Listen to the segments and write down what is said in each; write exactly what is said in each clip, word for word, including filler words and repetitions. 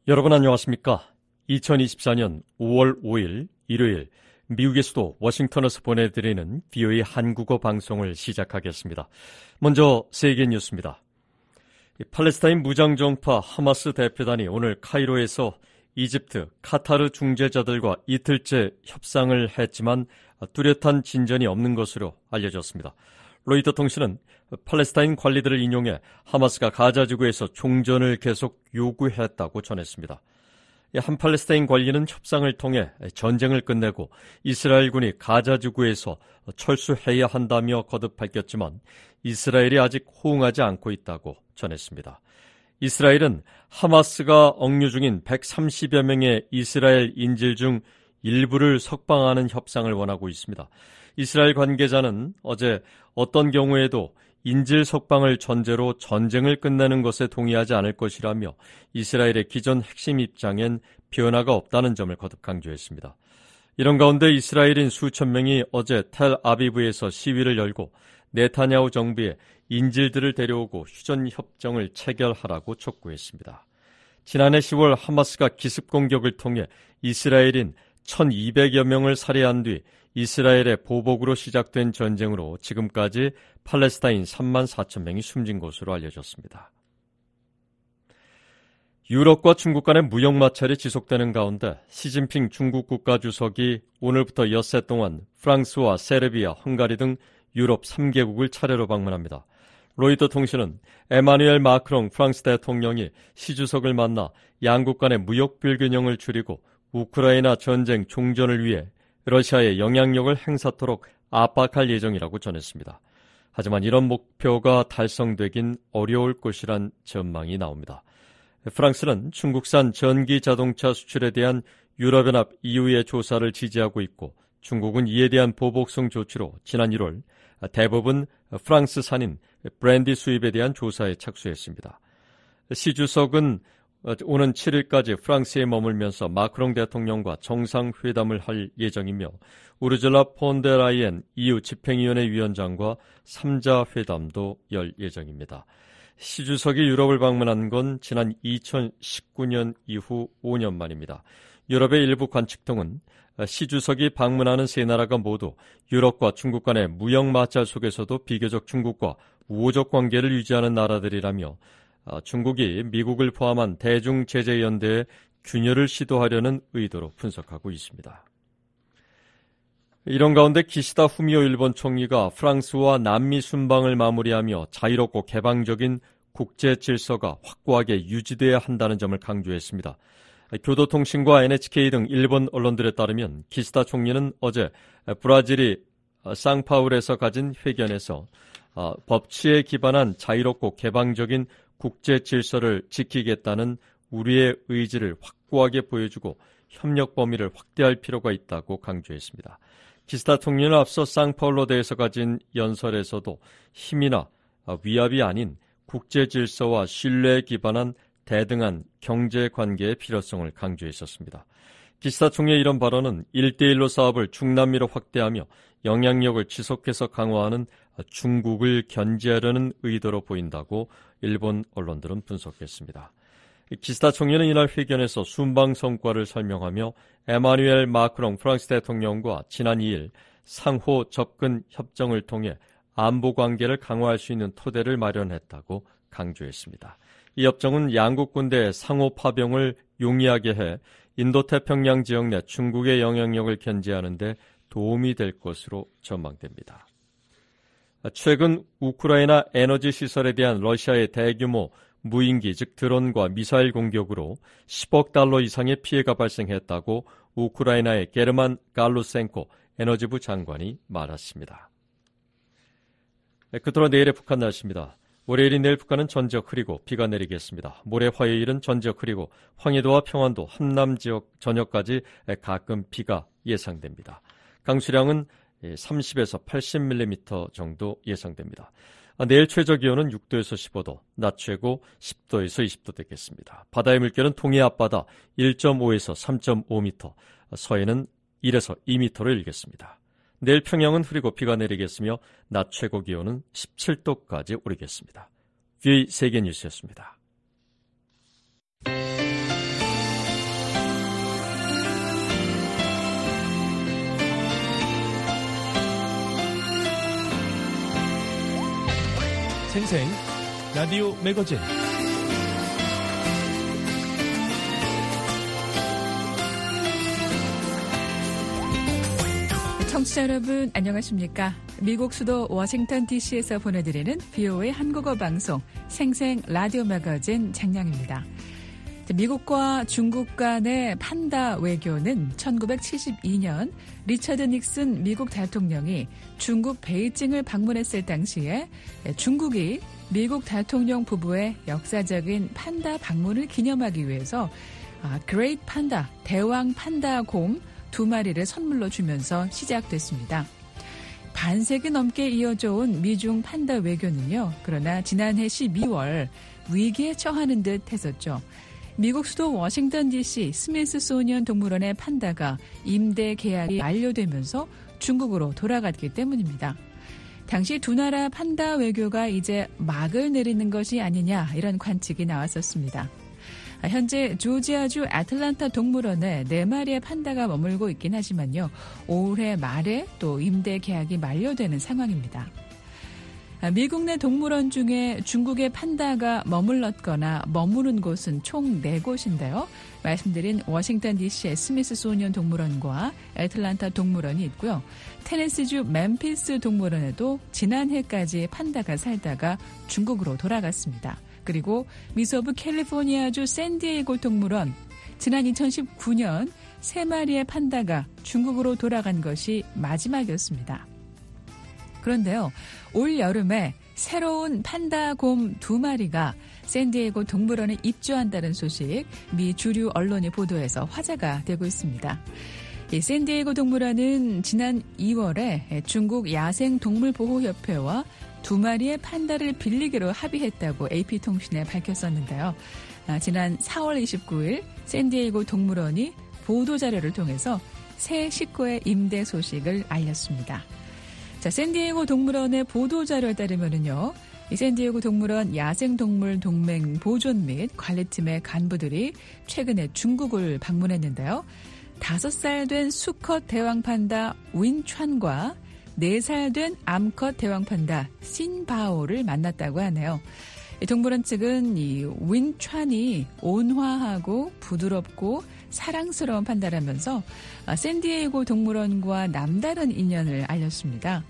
여러분 안녕하십니까? 이천이십사년 오월 오일 일요일 미국의 수도 워싱턴에서 보내드리는 브이오에이 한국어 방송을 시작하겠습니다. 먼저 세계 뉴스입니다. 팔레스타인 무장정파 하마스 대표단이 오늘 카이로에서 이집트, 카타르 중재자들과 이틀째 협상을 했지만 뚜렷한 진전이 없는 것으로 알려졌습니다. 로이터 통신은 팔레스타인 관리들을 인용해 하마스가 가자 지구에서 종전을 계속 요구했다고 전했습니다. 한 팔레스타인 관리는 협상을 통해 전쟁을 끝내고 이스라엘군이 가자 지구에서 철수해야 한다며 거듭 밝혔지만 이스라엘이 아직 호응하지 않고 있다고 전했습니다. 이스라엘은 하마스가 억류 중인 백삼십여 명의 이스라엘 인질 중 일부를 석방하는 협상을 원하고 있습니다. 이스라엘 관계자는 어제 어떤 경우에도 인질 석방을 전제로 전쟁을 끝내는 것에 동의하지 않을 것이라며 이스라엘의 기존 핵심 입장엔 변화가 없다는 점을 거듭 강조했습니다. 이런 가운데 이스라엘인 수천 명이 어제 텔아비브에서 시위를 열고 네타냐후 정부에 인질들을 데려오고 휴전협정을 체결하라고 촉구했습니다. 지난해 시월 하마스가 기습 공격을 통해 이스라엘인 천이백여 명을 살해한 뒤 이스라엘의 보복으로 시작된 전쟁으로 지금까지 팔레스타인 삼만 사천 명이 숨진 것으로 알려졌습니다. 유럽과 중국 간의 무역 마찰이 지속되는 가운데 시진핑 중국 국가주석이 오늘부터 엿새 동안 프랑스와 세르비아, 헝가리 등 유럽 삼 개국을 차례로 방문합니다. 로이터 통신은 에마누엘 마크롱 프랑스 대통령이 시 주석을 만나 양국 간의 무역 불균형을 줄이고 우크라이나 전쟁 종전을 위해 러시아의 영향력을 행사토록 압박할 예정이라고 전했습니다. 하지만 이런 목표가 달성되긴 어려울 것이란 전망이 나옵니다. 프랑스는 중국산 전기 자동차 수출에 대한 유럽연합 이유의 조사를 지지하고 있고 중국은 이에 대한 보복성 조치로 지난 일월 대부분 프랑스산인 브랜디 수입에 대한 조사에 착수했습니다. 시 주석은 오는 칠일까지 프랑스에 머물면서 마크롱 대통령과 정상회담을 할 예정이며 우르줄라 폰데라이엔 이유 집행위원회 위원장과 삼자 회담도 열 예정입니다. 시 주석이 유럽을 방문한 건 지난 이천십구년 이후 오 년 만입니다. 유럽의 일부 관측통은 시 주석이 방문하는 세 나라가 모두 유럽과 중국 간의 무역 마찰 속에서도 비교적 중국과 우호적 관계를 유지하는 나라들이라며 중국이 미국을 포함한 대중제재연대에 균열을 시도하려는 의도로 분석하고 있습니다. 이런 가운데 기시다 후미오 일본 총리가 프랑스와 남미 순방을 마무리하며 자유롭고 개방적인 국제 질서가 확고하게 유지돼야 한다는 점을 강조했습니다. 교도통신과 엔에이치케이 등 일본 언론들에 따르면 기시다 총리는 어제 브라질이 상파울에서 가진 회견에서 법치에 기반한 자유롭고 개방적인 국제 질서를 지키겠다는 우리의 의지를 확고하게 보여주고 협력 범위를 확대할 필요가 있다고 강조했습니다. 기시다 총리는 앞서 상파울로대에서 가진 연설에서도 힘이나 위압이 아닌 국제 질서와 신뢰에 기반한 대등한 경제 관계의 필요성을 강조했었습니다. 기시다 총리의 이런 발언은 일대일로 사업을 중남미로 확대하며 영향력을 지속해서 강화하는 중국을 견제하려는 의도로 보인다고 일본 언론들은 분석했습니다. 기시다 총리는 이날 회견에서 순방 성과를 설명하며 에마누엘 마크롱 프랑스 대통령과 지난 이일 상호 접근 협정을 통해 안보 관계를 강화할 수 있는 토대를 마련했다고 강조했습니다. 이 협정은 양국 군대의 상호 파병을 용이하게 해 인도태평양 지역 내 중국의 영향력을 견제하는 데 도움이 될 것으로 전망됩니다. 최근 우크라이나 에너지 시설에 대한 러시아의 대규모 무인기 즉 드론과 미사일 공격으로 십억 달러 이상의 피해가 발생했다고 우크라이나의 게르만 갈루센코 에너지부 장관이 말했습니다. 끝으로 내일의 북한 날씨입니다. 월요일인 내일 북한은 전지역 흐리고 비가 내리겠습니다. 모레 화요일은 전지역 흐리고 황해도와 평안도, 함남 지역 저녁까지 가끔 비가 예상됩니다. 강수량은 삼십에서 팔십 밀리미터 정도 예상됩니다. 내일 최저 기온은 육 도에서 십오 도, 낮 최고 십 도에서 이십 도 되겠습니다. 바다의 물결은 동해 앞바다 일 점 오에서 삼 점 오 미터, 서해는 일에서 이 미터로 일겠습니다. 내일 평양은 흐리고 비가 내리겠으며 낮 최고 기온은 십칠 도까지 오르겠습니다. 브이오에이 세계뉴스였습니다. 생생 라디오 매거진. 청취자 여러분 안녕하십니까? 미국 수도 워싱턴 디씨에서 보내드리는 비오에이 한국어 방송 생생 라디오 매거진 장량입니다. 미국과 중국 간의 판다 외교는 천구백칠십이 년 리처드 닉슨 미국 대통령이 중국 베이징을 방문했을 당시에 중국이 미국 대통령 부부의 역사적인 판다 방문을 기념하기 위해서 그레이트 판다, 대왕 판다 곰 두 마리를 선물로 주면서 시작됐습니다. 반세기 넘게 이어져 온 미중 판다 외교는요. 그러나 지난해 십이월 위기에 처하는 듯 했었죠. 미국 수도 워싱턴 디씨 스미스소니언 동물원의 판다가 임대 계약이 만료되면서 중국으로 돌아갔기 때문입니다. 당시 두 나라 판다 외교가 이제 막을 내리는 것이 아니냐 이런 관측이 나왔었습니다. 현재 조지아주 애틀랜타 동물원에 네 마리의 판다가 머물고 있긴 하지만요. 올해 말에 또 임대 계약이 만료되는 상황입니다. 미국 내 동물원 중에 중국의 판다가 머물렀거나 머무는 곳은 총 네 곳인데요. 말씀드린 워싱턴 디씨의 스미스소니언 동물원과 애틀랜타 동물원이 있고요. 테네시주 멤피스 동물원에도 지난해까지 판다가 살다가 중국으로 돌아갔습니다. 그리고 미서부 캘리포니아주 샌디에이고 동물원, 지난 이천십구 년 세 마리의 판다가 중국으로 돌아간 것이 마지막이었습니다. 그런데요, 올 여름에 새로운 판다 곰 두 마리가 샌디에이고 동물원에 입주한다는 소식 미 주류 언론이 보도해서 화제가 되고 있습니다. 이 샌디에이고 동물원은 지난 이월에 중국 야생동물보호협회와 두 마리의 판다를 빌리기로 합의했다고 에이피통신에 밝혔었는데요. 아, 지난 사월 이십구일 샌디에이고 동물원이 보도자료를 통해서 새 식구의 임대 소식을 알렸습니다. 자, 샌디에이고 동물원의 보도자료에 따르면은요, 이 샌디에이고 동물원 야생동물 동맹 보존 및 관리팀의 간부들이 최근에 중국을 방문했는데요. 다섯 살 된 수컷 대왕판다 윈촨과 네 살 된 암컷 대왕판다 신바오를 만났다고 하네요. 동물원 측은 이 윈촨이 온화하고 부드럽고 사랑스러운 판다라면서 샌디에이고 동물원과 남다른 인연을 알렸습니다.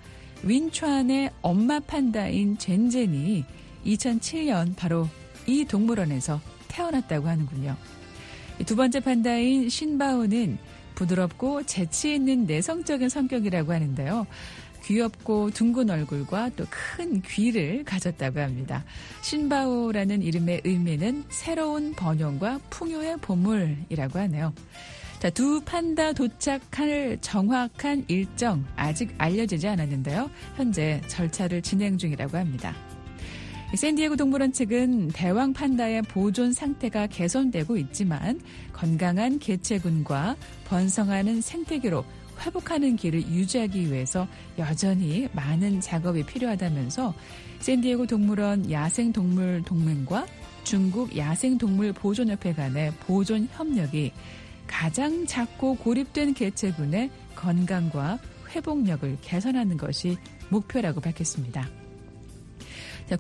윈촨의 엄마 판다인 젠젠이 이천칠 년 바로 이 동물원에서 태어났다고 하는군요. 두 번째 판다인 신바오는 부드럽고 재치 있는 내성적인 성격이라고 하는데요. 귀엽고 둥근 얼굴과 또 큰 귀를 가졌다고 합니다. 신바오라는 이름의 의미는 새로운 번영과 풍요의 보물이라고 하네요. 자, 두 판다 도착할 정확한 일정 아직 알려지지 않았는데요. 현재 절차를 진행 중이라고 합니다. 샌디에이고 동물원 측은 대왕 판다의 보존 상태가 개선되고 있지만 건강한 개체군과 번성하는 생태계로 회복하는 길을 유지하기 위해서 여전히 많은 작업이 필요하다면서 샌디에이고 동물원 야생동물 동맹과 중국 야생동물 보존협회 간의 보존 협력이 가장 작고 고립된 개체군의 건강과 회복력을 개선하는 것이 목표라고 밝혔습니다. 자,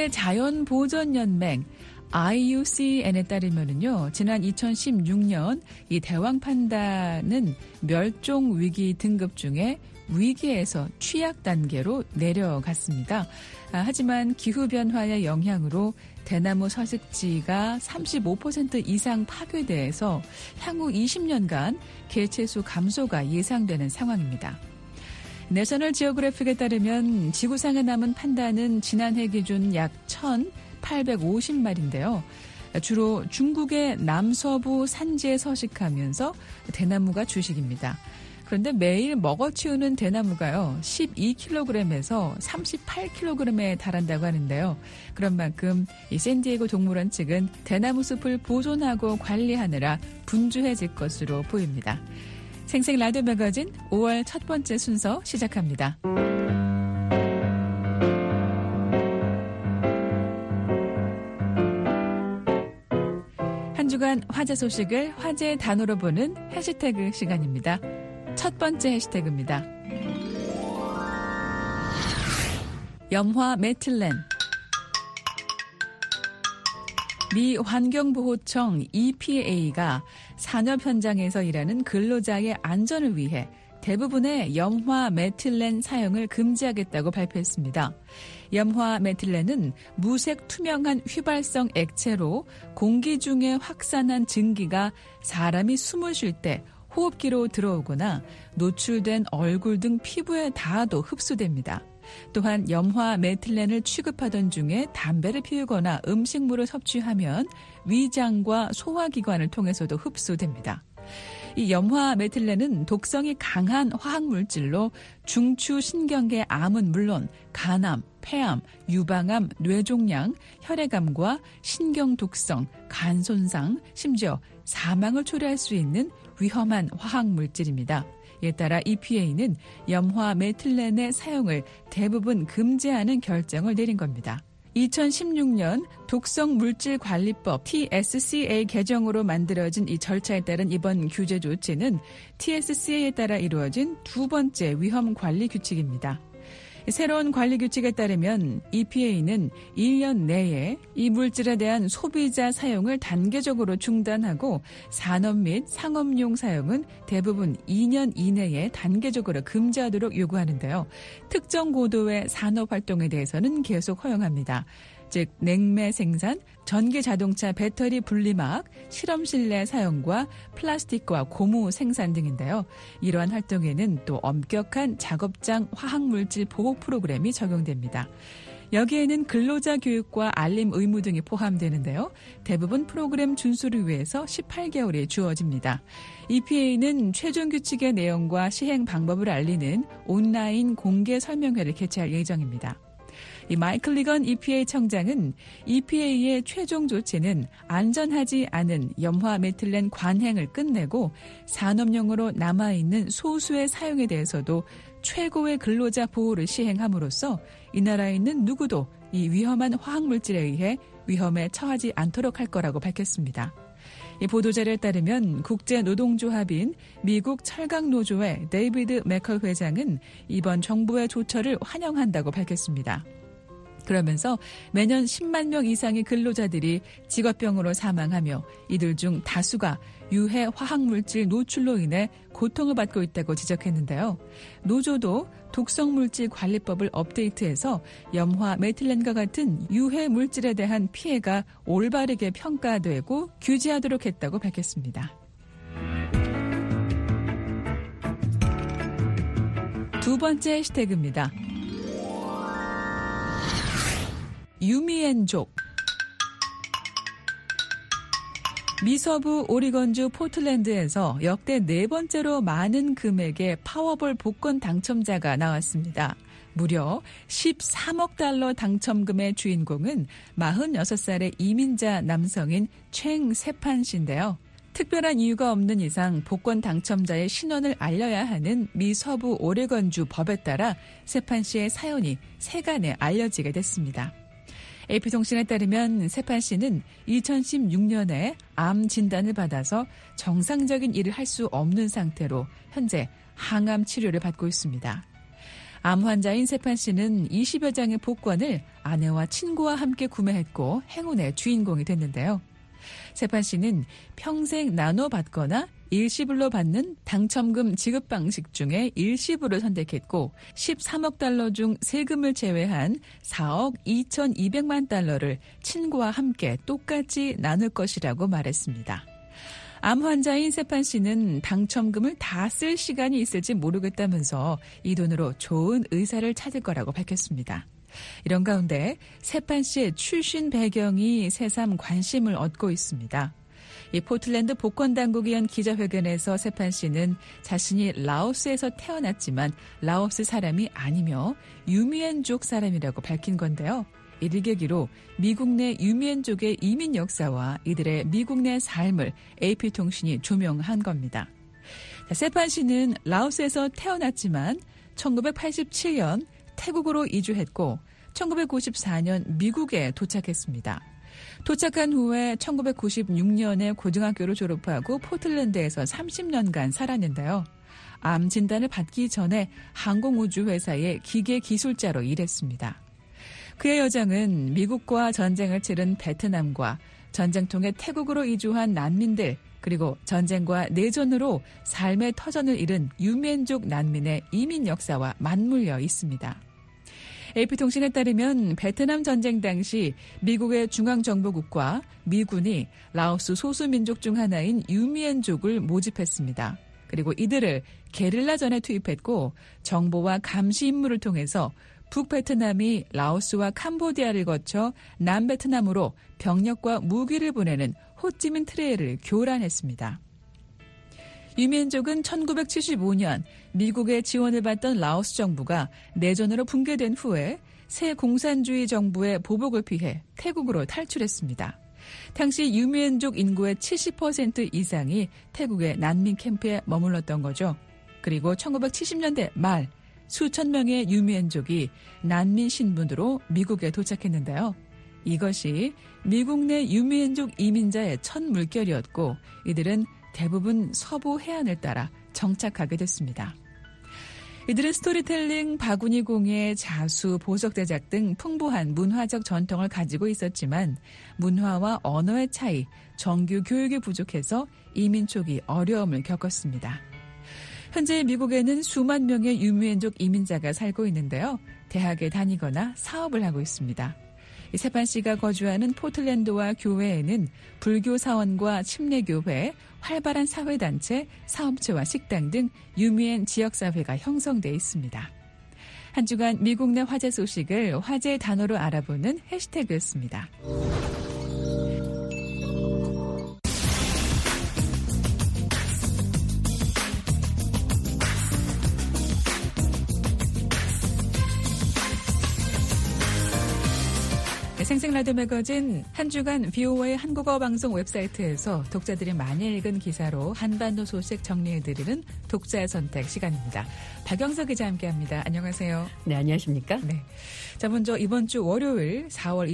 국제자연보전연맹 아이유씨엔에 따르면은요, 지난 이천십육 년 이 대왕 판다는 멸종 위기 등급 중에 위기에서 취약 단계로 내려갔습니다. 아, 하지만 기후변화의 영향으로 대나무 서식지가 삼십오 퍼센트 이상 파괴돼서 향후 이십 년간 개체수 감소가 예상되는 상황입니다. 내셔널 지오그래픽에 따르면 지구상에 남은 판다는 지난해 기준 약 천팔백오십 마리인데요. 주로 중국의 남서부 산지에 서식하면서 대나무가 주식입니다. 그런데 매일 먹어치우는 대나무가요, 십이 킬로그램에서 삼십팔 킬로그램에 달한다고 하는데요. 그런 만큼 이 샌디에이고 동물원 측은 대나무 숲을 보존하고 관리하느라 분주해질 것으로 보입니다. 생생 라디오 매거진 오월 첫 번째 순서 시작합니다. 한 주간 화제 소식을 화제의 단어로 보는 해시태그 시간입니다. 첫 번째 해시태그입니다. 염화 메틸렌. 미 환경보호청 이피에이가 산업 현장에서 일하는 근로자의 안전을 위해 대부분의 염화 메틸렌 사용을 금지하겠다고 발표했습니다. 염화 메틸렌은 무색 투명한 휘발성 액체로 공기 중에 확산한 증기가 사람이 숨을 쉴 때 호흡기로 들어오거나 노출된 얼굴 등 피부에 닿아도 흡수됩니다. 또한 염화 메틸렌을 취급하던 중에 담배를 피우거나 음식물을 섭취하면 위장과 소화기관을 통해서도 흡수됩니다. 이 염화 메틸렌은 독성이 강한 화학물질로 중추신경계 암은 물론 간암, 폐암, 유방암, 뇌종양, 혈액암과 신경독성, 간 손상, 심지어 사망을 초래할 수 있는 위험한 화학물질입니다. 이에 따라 이피에이는 염화 메틸렌의 사용을 대부분 금지하는 결정을 내린 겁니다. 이천십육 년 독성물질관리법 티에스씨에이 개정으로 만들어진 이 절차에 따른 이번 규제 조치는 티에스씨에이에 따라 이루어진 두 번째 위험관리 규칙입니다. 새로운 관리 규칙에 따르면 이피에이는 일 년 내에 이 물질에 대한 소비자 사용을 단계적으로 중단하고 산업 및 상업용 사용은 대부분 이 년 이내에 단계적으로 금지하도록 요구하는데요. 특정 고도의 산업 활동에 대해서는 계속 허용합니다. 즉 냉매 생산, 전기자동차 배터리 분리막, 실험실 내 사용과 플라스틱과 고무 생산 등인데요. 이러한 활동에는 또 엄격한 작업장 화학물질 보호 프로그램이 적용됩니다. 여기에는 근로자 교육과 알림 의무 등이 포함되는데요. 대부분 프로그램 준수를 위해서 십팔 개월이 주어집니다. 이피에이는 최종 규칙의 내용과 시행 방법을 알리는 온라인 공개 설명회를 개최할 예정입니다. 이 마이클 리건 이피에이 청장은 이피에이의 최종 조치는 안전하지 않은 염화 메틸렌 관행을 끝내고 산업용으로 남아있는 소수의 사용에 대해서도 최고의 근로자 보호를 시행함으로써 이 나라에 있는 누구도 이 위험한 화학물질에 의해 위험에 처하지 않도록 할 거라고 밝혔습니다. 이 보도자료에 따르면 국제노동조합인 미국 철강노조의 데이비드 맥컬 회장은 이번 정부의 조처를 환영한다고 밝혔습니다. 그러면서 매년 십만 명 이상의 근로자들이 직업병으로 사망하며 이들 중 다수가 유해 화학물질 노출로 인해 고통을 받고 있다고 지적했는데요. 노조도 독성물질 관리법을 업데이트해서 염화 메틸렌과 같은 유해 물질에 대한 피해가 올바르게 평가되고 규제하도록 했다고 밝혔습니다. 두 번째 해시태그입니다. 유미엔족. 미서부 오리건주 포틀랜드에서 역대 네 번째로 많은 금액의 파워볼 복권 당첨자가 나왔습니다. 무려 십삼억 달러 당첨금의 주인공은 마흔여섯 살의 이민자 남성인 챙 세판 씨인데요. 특별한 이유가 없는 이상 복권 당첨자의 신원을 알려야 하는 미 서부 오레건주 법에 따라 세판 씨의 사연이 세간에 알려지게 됐습니다. 에이피통신에 따르면 세판 씨는 이천십육 년에 암 진단을 받아서 정상적인 일을 할 수 없는 상태로 현재 항암 치료를 받고 있습니다. 암 환자인 세판 씨는 이십여 장의 복권을 아내와 친구와 함께 구매했고 행운의 주인공이 됐는데요. 세판 씨는 평생 나눠 받거나 일시불로 받는 당첨금 지급 방식 중에 일시불을 선택했고 십삼억 달러 중 세금을 제외한 사억 이천이백만 달러를 친구와 함께 똑같이 나눌 것이라고 말했습니다. 암 환자인 세판 씨는 당첨금을 다 쓸 시간이 있을지 모르겠다면서 이 돈으로 좋은 의사를 찾을 거라고 밝혔습니다. 이런 가운데 세판 씨의 출신 배경이 새삼 관심을 얻고 있습니다. 이 포틀랜드 복권당국이 연 기자회견에서 세판 씨는 자신이 라오스에서 태어났지만 라오스 사람이 아니며 유미엔족 사람이라고 밝힌 건데요. 이를 계기로 미국 내 유미엔족의 이민 역사와 이들의 미국 내 삶을 에이피통신이 조명한 겁니다. 세판 씨는 라오스에서 태어났지만 천구백팔십칠 년 태국으로 이주했고 천구백구십사 년 미국에 도착했습니다. 도착한 후에 천구백구십육 년에 고등학교를 졸업하고 포틀랜드에서 삼십 년간 살았는데요. 암 진단을 받기 전에 항공우주회사의 기계기술자로 일했습니다. 그의 여정은 미국과 전쟁을 치른 베트남과 전쟁통에 태국으로 이주한 난민들, 그리고 전쟁과 내전으로 삶의 터전을 잃은 유엔족 난민의 이민 역사와 맞물려 있습니다. 에이피통신에 따르면 베트남 전쟁 당시 미국의 중앙정보국과 미군이 라오스 소수민족 중 하나인 유미엔족을 모집했습니다. 그리고 이들을 게릴라전에 투입했고 정보와 감시 임무를 통해서 북베트남이 라오스와 캄보디아를 거쳐 남베트남으로 병력과 무기를 보내는 호찌민 트레일을 교란했습니다. 유미엔족은 천구백칠십오 년 미국의 지원을 받던 라오스 정부가 내전으로 붕괴된 후에 새 공산주의 정부의 보복을 피해 태국으로 탈출했습니다. 당시 유미엔족 인구의 칠십 퍼센트 이상이 태국의 난민 캠프에 머물렀던 거죠. 그리고 천구백칠십 년대 말 수천 명의 유미엔족이 난민 신분으로 미국에 도착했는데요. 이것이 미국 내 유미엔족 이민자의 첫 물결이었고 이들은 대부분 서부 해안을 따라 정착하게 됐습니다. 이들은 스토리텔링, 바구니 공예, 자수, 보석 제작 등 풍부한 문화적 전통을 가지고 있었지만 문화와 언어의 차이, 정규 교육이 부족해서 이민 초기 어려움을 겪었습니다. 현재 미국에는 수만 명의 유미엔족 이민자가 살고 있는데요. 대학에 다니거나 사업을 하고 있습니다. 세판 씨가 거주하는 포틀랜드와 교회에는 불교 사원과 침례교회, 활발한 사회단체, 사업체와 식당 등 유미엔 지역사회가 형성돼 있습니다. 한 주간 미국 내 화제 소식을 화제의 단어로 알아보는 해시태그였습니다. 생생라디오 매거진 한 주간 비오에이 한국어 방송 웹사이트에서 독자들이 많이 읽은 기사로 한반도 소식 정리해드리는 독자의 선택 시간입니다. 박영서 기자 함께합니다. 안녕하세요. 네, 안녕하십니까? 네. 자, 먼저 이번 주 월요일 사월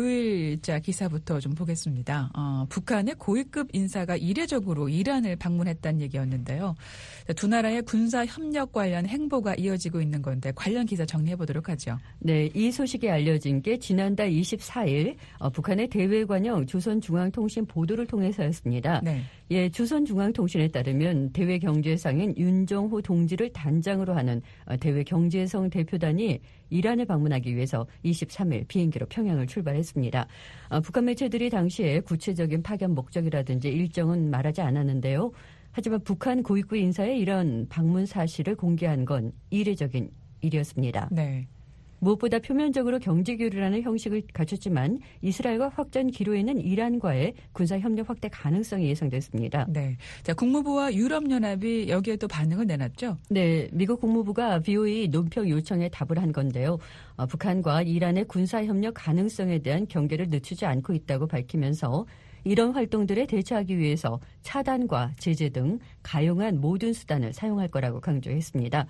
이십구일자 기사부터 좀 보겠습니다. 어, 북한의 고위급 인사가 이례적으로 이란을 방문했다는 얘기였는데요. 두 나라의 군사 협력 관련 행보가 이어지고 있는 건데 관련 기사 정리해보도록 하죠. 네, 이 소식이 알려진 게 지난달 이십사일 어, 북한의 대외관영 조선중앙통신 보도를 통해서였습니다. 네. 예, 조선중앙통신에 따르면 대외경제상인 윤정호 동지를 단장으로 하는 어, 대외경제성 대표단이 이란을 방문하기 위해서 이십삼일 비행기로 평양을 출발했습니다. 어, 북한 매체들이 당시에 구체적인 파견 목적이라든지 일정은 말하지 않았는데요. 하지만 북한 고위급 인사의 이런 방문 사실을 공개한 건 이례적인 일이었습니다. 네. 무엇보다 표면적으로 경제교류라는 형식을 갖췄지만 이스라엘과 확전 기로에는 이란과의 군사협력 확대 가능성이 예상됐습니다. 네. 자, 국무부와 유럽연합이 여기에 또 반응을 내놨죠? 네. 미국 국무부가 비오에이 논평 요청에 답을 한 건데요. 어, 북한과 이란의 군사협력 가능성에 대한 경계를 늦추지 않고 있다고 밝히면서 이런 활동들에 대처하기 위해서 차단과 제재 등 가용한 모든 수단을 사용할 거라고 강조했습니다.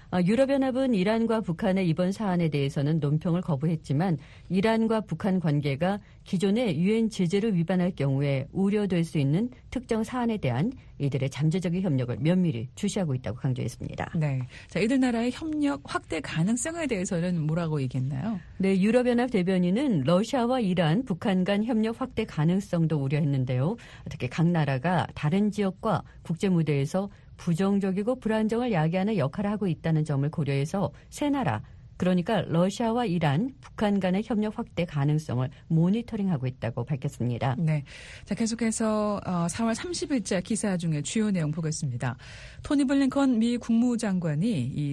유럽연합은 이란과 북한의 이번 사안에 대해서는 논평을 거부했지만 이란과 북한 관계가 기존의 유엔 제재를 위반할 경우에 우려될 수 있는 특정 사안에 대한 이들의 잠재적인 협력을 면밀히 주시하고 있다고 강조했습니다. 네, 자, 이들 나라의 협력 확대 가능성에 대해서는 뭐라고 얘기했나요? 네, 유럽연합 대변인은 러시아와 이란, 북한 간 협력 확대 가능성도 우려했는데요. 특히 각 나라가 다른 지역과 국제 무대에서 부정적이고 불안정을 야기하는 역할을 하고 있다는 점을 고려해서 세 나라, 그러니까 러시아와 이란, 북한 간의 협력 확대 가능성을 모니터링하고 있다고 밝혔습니다. 네, 자 계속해서 사월 삼십일자 기사 중에 주요 내용 보겠습니다. 토니 블링컨 미 국무장관이 이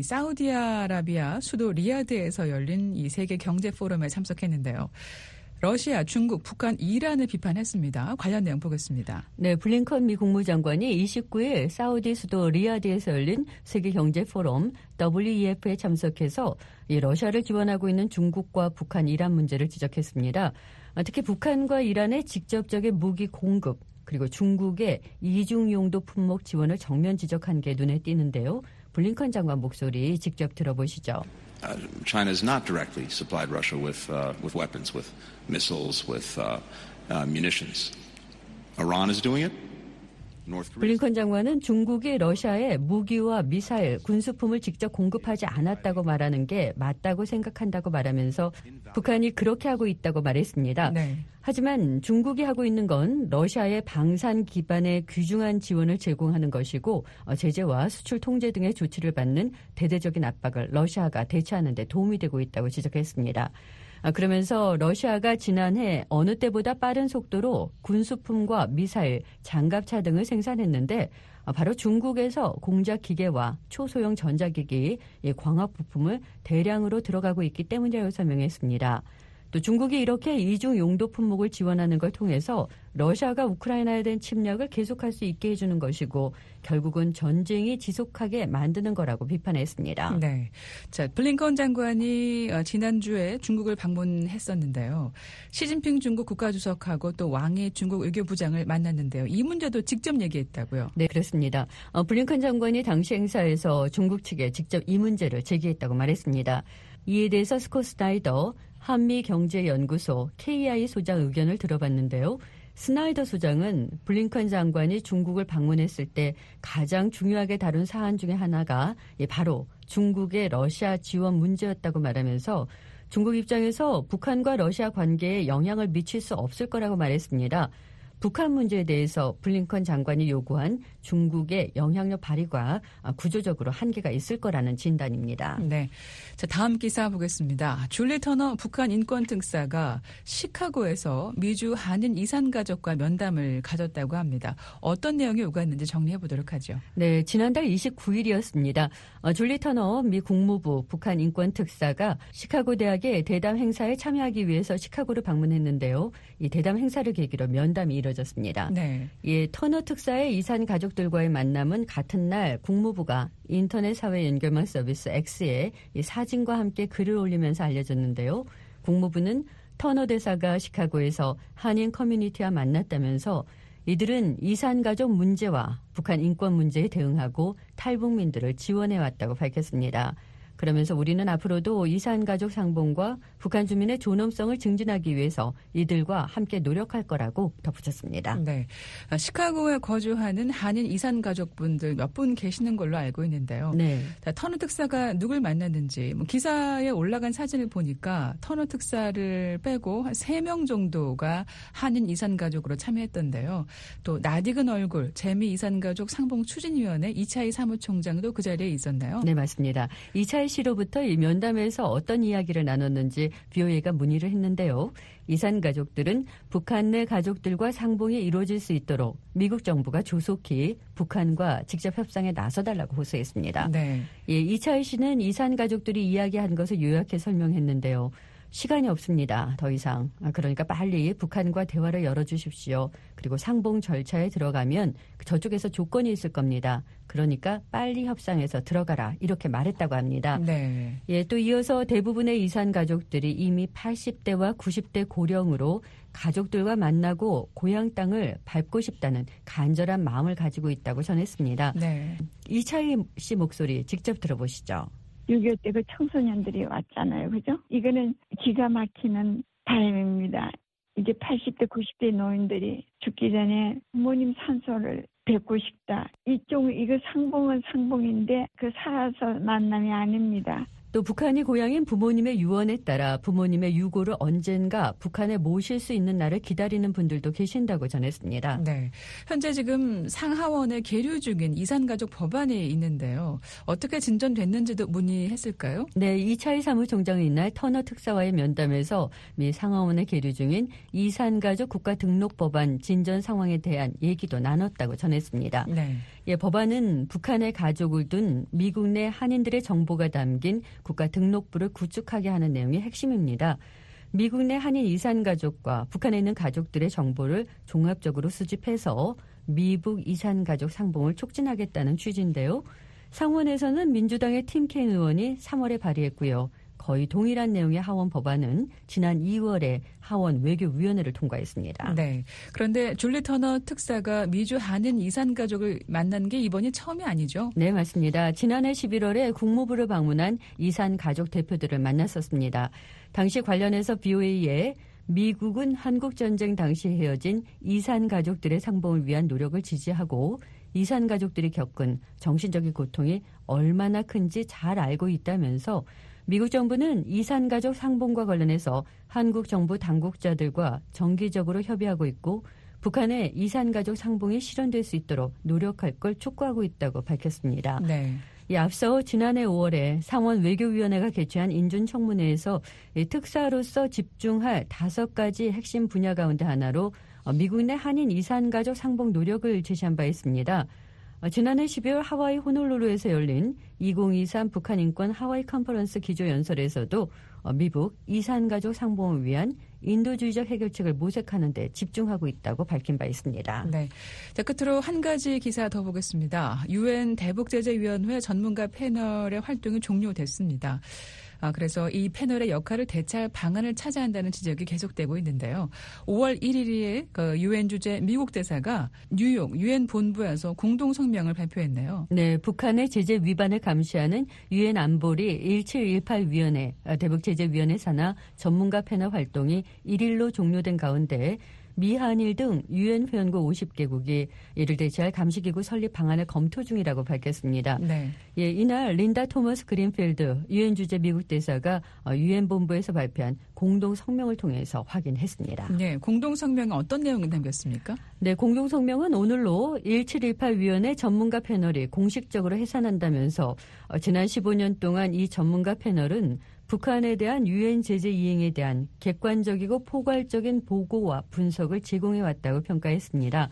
사우디아라비아 수도 리야드에서 열린 이 세계 경제 포럼에 참석했는데요. 러시아, 중국, 북한, 이란을 비판했습니다. 관련 내용 보겠습니다. 네, 블링컨 미 국무장관이 이십구일 사우디 수도 리야드에서 열린 세계경제포럼 더블유이에프에 참석해서 이 러시아를 지원하고 있는 중국과 북한, 이란 문제를 지적했습니다. 특히 북한과 이란의 직접적인 무기 공급, 그리고 중국의 이중용도 품목 지원을 정면 지적한 게 눈에 띄는데요. 블링컨 장관 목소리 직접 들어보시죠. Uh, China has not directly supplied Russia with uh, with weapons, with missiles, with uh, uh, munitions. Iran is doing it. 블링컨 장관은 중국이 러시아에 무기와 미사일, 군수품을 직접 공급하지 않았다고 말하는 게 맞다고 생각한다고 말하면서 북한이 그렇게 하고 있다고 말했습니다. 네. 하지만 중국이 하고 있는 건 러시아의 방산 기반의 귀중한 지원을 제공하는 것이고 제재와 수출 통제 등의 조치를 받는 대대적인 압박을 러시아가 대처하는 데 도움이 되고 있다고 지적했습니다. 그러면서 러시아가 지난해 어느 때보다 빠른 속도로 군수품과 미사일, 장갑차 등을 생산했는데 바로 중국에서 공작 기계와 초소형 전자기기, 광학 부품을 대량으로 들어가고 있기 때문이라고 설명했습니다. 또 중국이 이렇게 이중 용도 품목을 지원하는 걸 통해서 러시아가 우크라이나에 대한 침략을 계속할 수 있게 해주는 것이고 결국은 전쟁이 지속하게 만드는 거라고 비판했습니다. 네, 자 블링컨 장관이 지난주에 중국을 방문했었는데요. 시진핑 중국 국가주석하고 또 왕이 중국 외교부장을 만났는데요. 이 문제도 직접 얘기했다고요? 네, 그렇습니다. 어, 블링컨 장관이 당시 행사에서 중국 측에 직접 이 문제를 제기했다고 말했습니다. 이에 대해서 스콧 스나이더 한미경제연구소 케이아이 소장 의견을 들어봤는데요. 스나이더 소장은 블링컨 장관이 중국을 방문했을 때 가장 중요하게 다룬 사안 중에 하나가 바로 중국의 러시아 지원 문제였다고 말하면서 중국 입장에서 북한과 러시아 관계에 영향을 미칠 수 없을 거라고 말했습니다. 북한 문제에 대해서 블링컨 장관이 요구한 중국의 영향력 발휘가 구조적으로 한계가 있을 거라는 진단입니다. 네, 자 다음 기사 보겠습니다. 줄리 터너 북한 인권특사가 시카고에서 미주 한인 이산가족과 면담을 가졌다고 합니다. 어떤 내용이 오갔는지 정리해 보도록 하죠. 네, 지난달 이십구일이었습니다. 어, 줄리 터너 미 국무부 북한 인권특사가 시카고 대학의 대담 행사에 참여하기 위해서 시카고를 방문했는데요. 이 대담 행사를 계기로 면담이 이뤄졌습니다. 네. 예, 터너 특사의 이산 가족들과의 만남은 같은 날 국무부가 인터넷 사회 연결망 서비스 X에 이 사진과 함께 글을 올리면서 알려졌는데요. 국무부는 터너 대사가 시카고에서 한인 커뮤니티와 만났다면서 이들은 이산 가족 문제와 북한 인권 문제에 대응하고 탈북민들을 지원해왔다고 밝혔습니다. 그러면서 우리는 앞으로도 이산가족 상봉과 북한 주민의 존엄성을 증진하기 위해서 이들과 함께 노력할 거라고 덧붙였습니다. 네, 시카고에 거주하는 한인 이산가족분들 몇 분 계시는 걸로 알고 있는데요. 네. 터너 특사가 누굴 만났는지 뭐 기사에 올라간 사진을 보니까 터너 특사를 빼고 한 세 명 정도가 한인 이산가족으로 참여했던데요. 또 낯익은 얼굴 재미 이산가족 상봉 추진위원회 이차희 사무총장도 그 자리에 있었나요? 네, 맞습니다. 이차희 씨로부터 이 면담에서 어떤 이야기를 나눴는지 브이오에이가 문의를 했는데요. 이산 가족들은 북한 내 가족들과 상봉이 이루어질 수 있도록 미국 정부가 조속히 북한과 직접 협상에 나서달라고 호소했습니다. 네. 예, 이차희 씨는 이산 가족들이 이야기한 것을 요약해 설명했는데요. 시간이 없습니다. 더 이상. 그러니까 빨리 북한과 대화를 열어주십시오. 그리고 상봉 절차에 들어가면 저쪽에서 조건이 있을 겁니다. 그러니까 빨리 협상에서 들어가라. 이렇게 말했다고 합니다. 네. 예, 또 이어서 대부분의 이산 가족들이 이미 팔십 대와 구십 대 고령으로 가족들과 만나고 고향 땅을 밟고 싶다는 간절한 마음을 가지고 있다고 전했습니다. 네. 이차희 씨 목소리 직접 들어보시죠. 육이오 때 그 청소년들이 왔잖아요. 그죠? 이거는 기가 막히는 바람입니다. 이제 팔십 대, 구십 대 노인들이 죽기 전에 부모님 산소를 뵙고 싶다. 이쪽, 이거 상봉은 상봉인데 그 살아서 만남이 아닙니다. 또 북한이 고향인 부모님의 유언에 따라 부모님의 유고를 언젠가 북한에 모실 수 있는 날을 기다리는 분들도 계신다고 전했습니다. 네, 현재 지금 상하원에 계류 중인 이산가족 법안이 있는데요. 어떻게 진전됐는지도 문의했을까요? 네, 이차희 사무총장은 이날 터너 특사와의 면담에서 미 상하원에 계류 중인 이산가족 국가등록법안 진전 상황에 대한 얘기도 나눴다고 전했습니다. 네. 예, 법안은 북한의 가족을 둔 미국 내 한인들의 정보가 담긴 국가등록부를 구축하게 하는 내용이 핵심입니다. 미국 내 한인 이산가족과 북한에 있는 가족들의 정보를 종합적으로 수집해서 미북 이산가족 상봉을 촉진하겠다는 취지인데요. 상원에서는 민주당의 팀 켄 의원이 삼월에 발의했고요. 거의 동일한 내용의 하원 법안은 지난 이월에 하원 외교위원회를 통과했습니다. 네. 그런데 줄리 터너 특사가 미주 한인 이산가족을 만난 게 이번이 처음이 아니죠? 네, 맞습니다. 지난해 십일월에 국무부를 방문한 이산가족 대표들을 만났었습니다. 당시 관련해서 브이오에이에 미국은 한국전쟁 당시 헤어진 이산 가족들의 상봉을 위한 노력을 지지하고 이산 가족들이 겪은 정신적인 고통이 얼마나 큰지 잘 알고 있다면서 미국 정부는 이산 가족 상봉과 관련해서 한국 정부 당국자들과 정기적으로 협의하고 있고 북한의 이산 가족 상봉이 실현될 수 있도록 노력할 걸 촉구하고 있다고 밝혔습니다. 네. 이 앞서 지난해 오월에 상원 외교위원회가 개최한 인준청문회에서 특사로서 집중할 다섯 가지 핵심 분야 가운데 하나로 미국 내 한인 이산 가족 상봉 노력을 제시한 바 있습니다. 지난해 십이월 하와이 호놀루루에서 열린 이천이십삼 북한 인권 하와이 컨퍼런스 기조연설에서도 미국 이산가족 상봉을 위한 인도주의적 해결책을 모색하는 데 집중하고 있다고 밝힌 바 있습니다. 네. 자, 끝으로 한 가지 기사 더 보겠습니다. 유엔 대북제재위원회 전문가 패널의 활동이 종료됐습니다. 아, 그래서 이 패널의 역할을 대체할 방안을 찾아야 한다는 지적이 계속되고 있는데요. 오월 일일에 그 유엔 주재 미국 대사가 뉴욕 유엔 본부에서 공동 성명을 발표했네요. 네, 북한의 제재 위반을 감시하는 유엔 안보리 일칠일팔 위원회 대북제재위원회 산하 전문가 패널 활동이 일일로 종료된 가운데 미한일 등 유엔 회원국 오십 개국이 이를 대체할 감시기구 설립 방안을 검토 중이라고 밝혔습니다. 네. 예, 이날 린다 토머스 그린필드 유엔 주재 미국 대사가 유엔 본부에서 발표한 공동 성명을 통해서 확인했습니다. 네, 공동 성명에 어떤 내용이 담겼습니까? 네, 공동 성명은 오늘로 일칠일팔 위원회 전문가 패널이 공식적으로 해산한다면서 지난 십오 년 동안 이 전문가 패널은 북한에 대한 유엔 제재 이행에 대한 객관적이고 포괄적인 보고와 분석을 제공해왔다고 평가했습니다.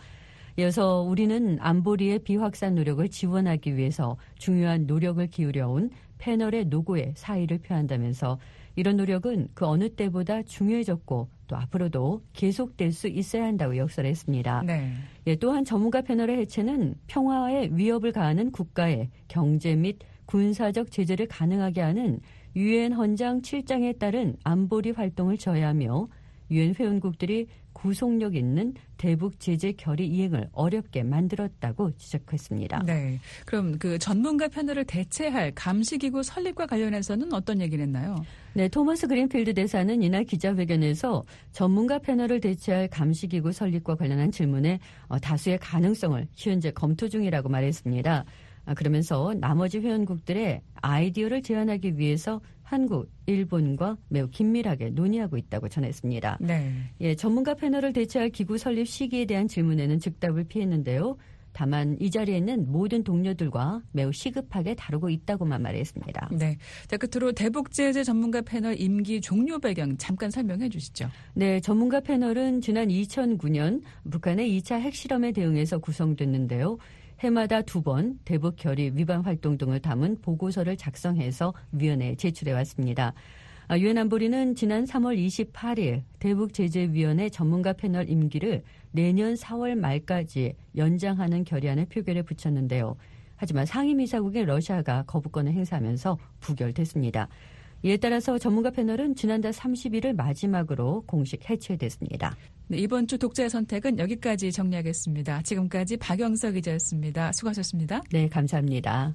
이어서 우리는 안보리의 비확산 노력을 지원하기 위해서 중요한 노력을 기울여온 패널의 노고에 사의를 표한다면서 이런 노력은 그 어느 때보다 중요해졌고 또 앞으로도 계속될 수 있어야 한다고 역설했습니다. 네. 예, 또한 전문가 패널의 해체는 평화에 위협을 가하는 국가의 경제 및 군사적 제재를 가능하게 하는 유엔 헌장 칠 장에 따른 안보리 활동을 저해하며 유엔 회원국들이 구속력 있는 대북 제재 결의 이행을 어렵게 만들었다고 지적했습니다. 네, 그럼 그 전문가 패널을 대체할 감시기구 설립과 관련해서는 어떤 얘기를 했나요? 네, 토머스 그린필드 대사는 이날 기자회견에서 전문가 패널을 대체할 감시기구 설립과 관련한 질문에 다수의 가능성을 현재 검토 중이라고 말했습니다. 그러면서 나머지 회원국들의 아이디어를 제안하기 위해서 한국, 일본과 매우 긴밀하게 논의하고 있다고 전했습니다. 네. 예, 전문가 패널을 대체할 기구 설립 시기에 대한 질문에는 즉답을 피했는데요. 다만 이 자리에 있는 모든 동료들과 매우 시급하게 다루고 있다고만 말했습니다. 네. 자, 끝으로 대북제재 전문가 패널 임기 종료 배경 잠깐 설명해 주시죠. 네. 전문가 패널은 지난 이천구 년 북한의 이 차 핵실험에 대응해서 구성됐는데요. 해마다 두 번 대북 결의 위반 활동 등을 담은 보고서를 작성해서 위원회에 제출해 왔습니다. 유엔 안보리는 지난 삼월 이십팔일 대북제재위원회 전문가 패널 임기를 내년 사월 말까지 연장하는 결의안을 표결에 붙였는데요. 하지만 상임이사국인 러시아가 거부권을 행사하면서 부결됐습니다. 이에 따라서 전문가 패널은 지난달 삼십일을 마지막으로 공식 해체됐습니다. 네, 이번 주 독자의 선택은 여기까지 정리하겠습니다. 지금까지 박영석 기자였습니다. 수고하셨습니다. 네, 감사합니다.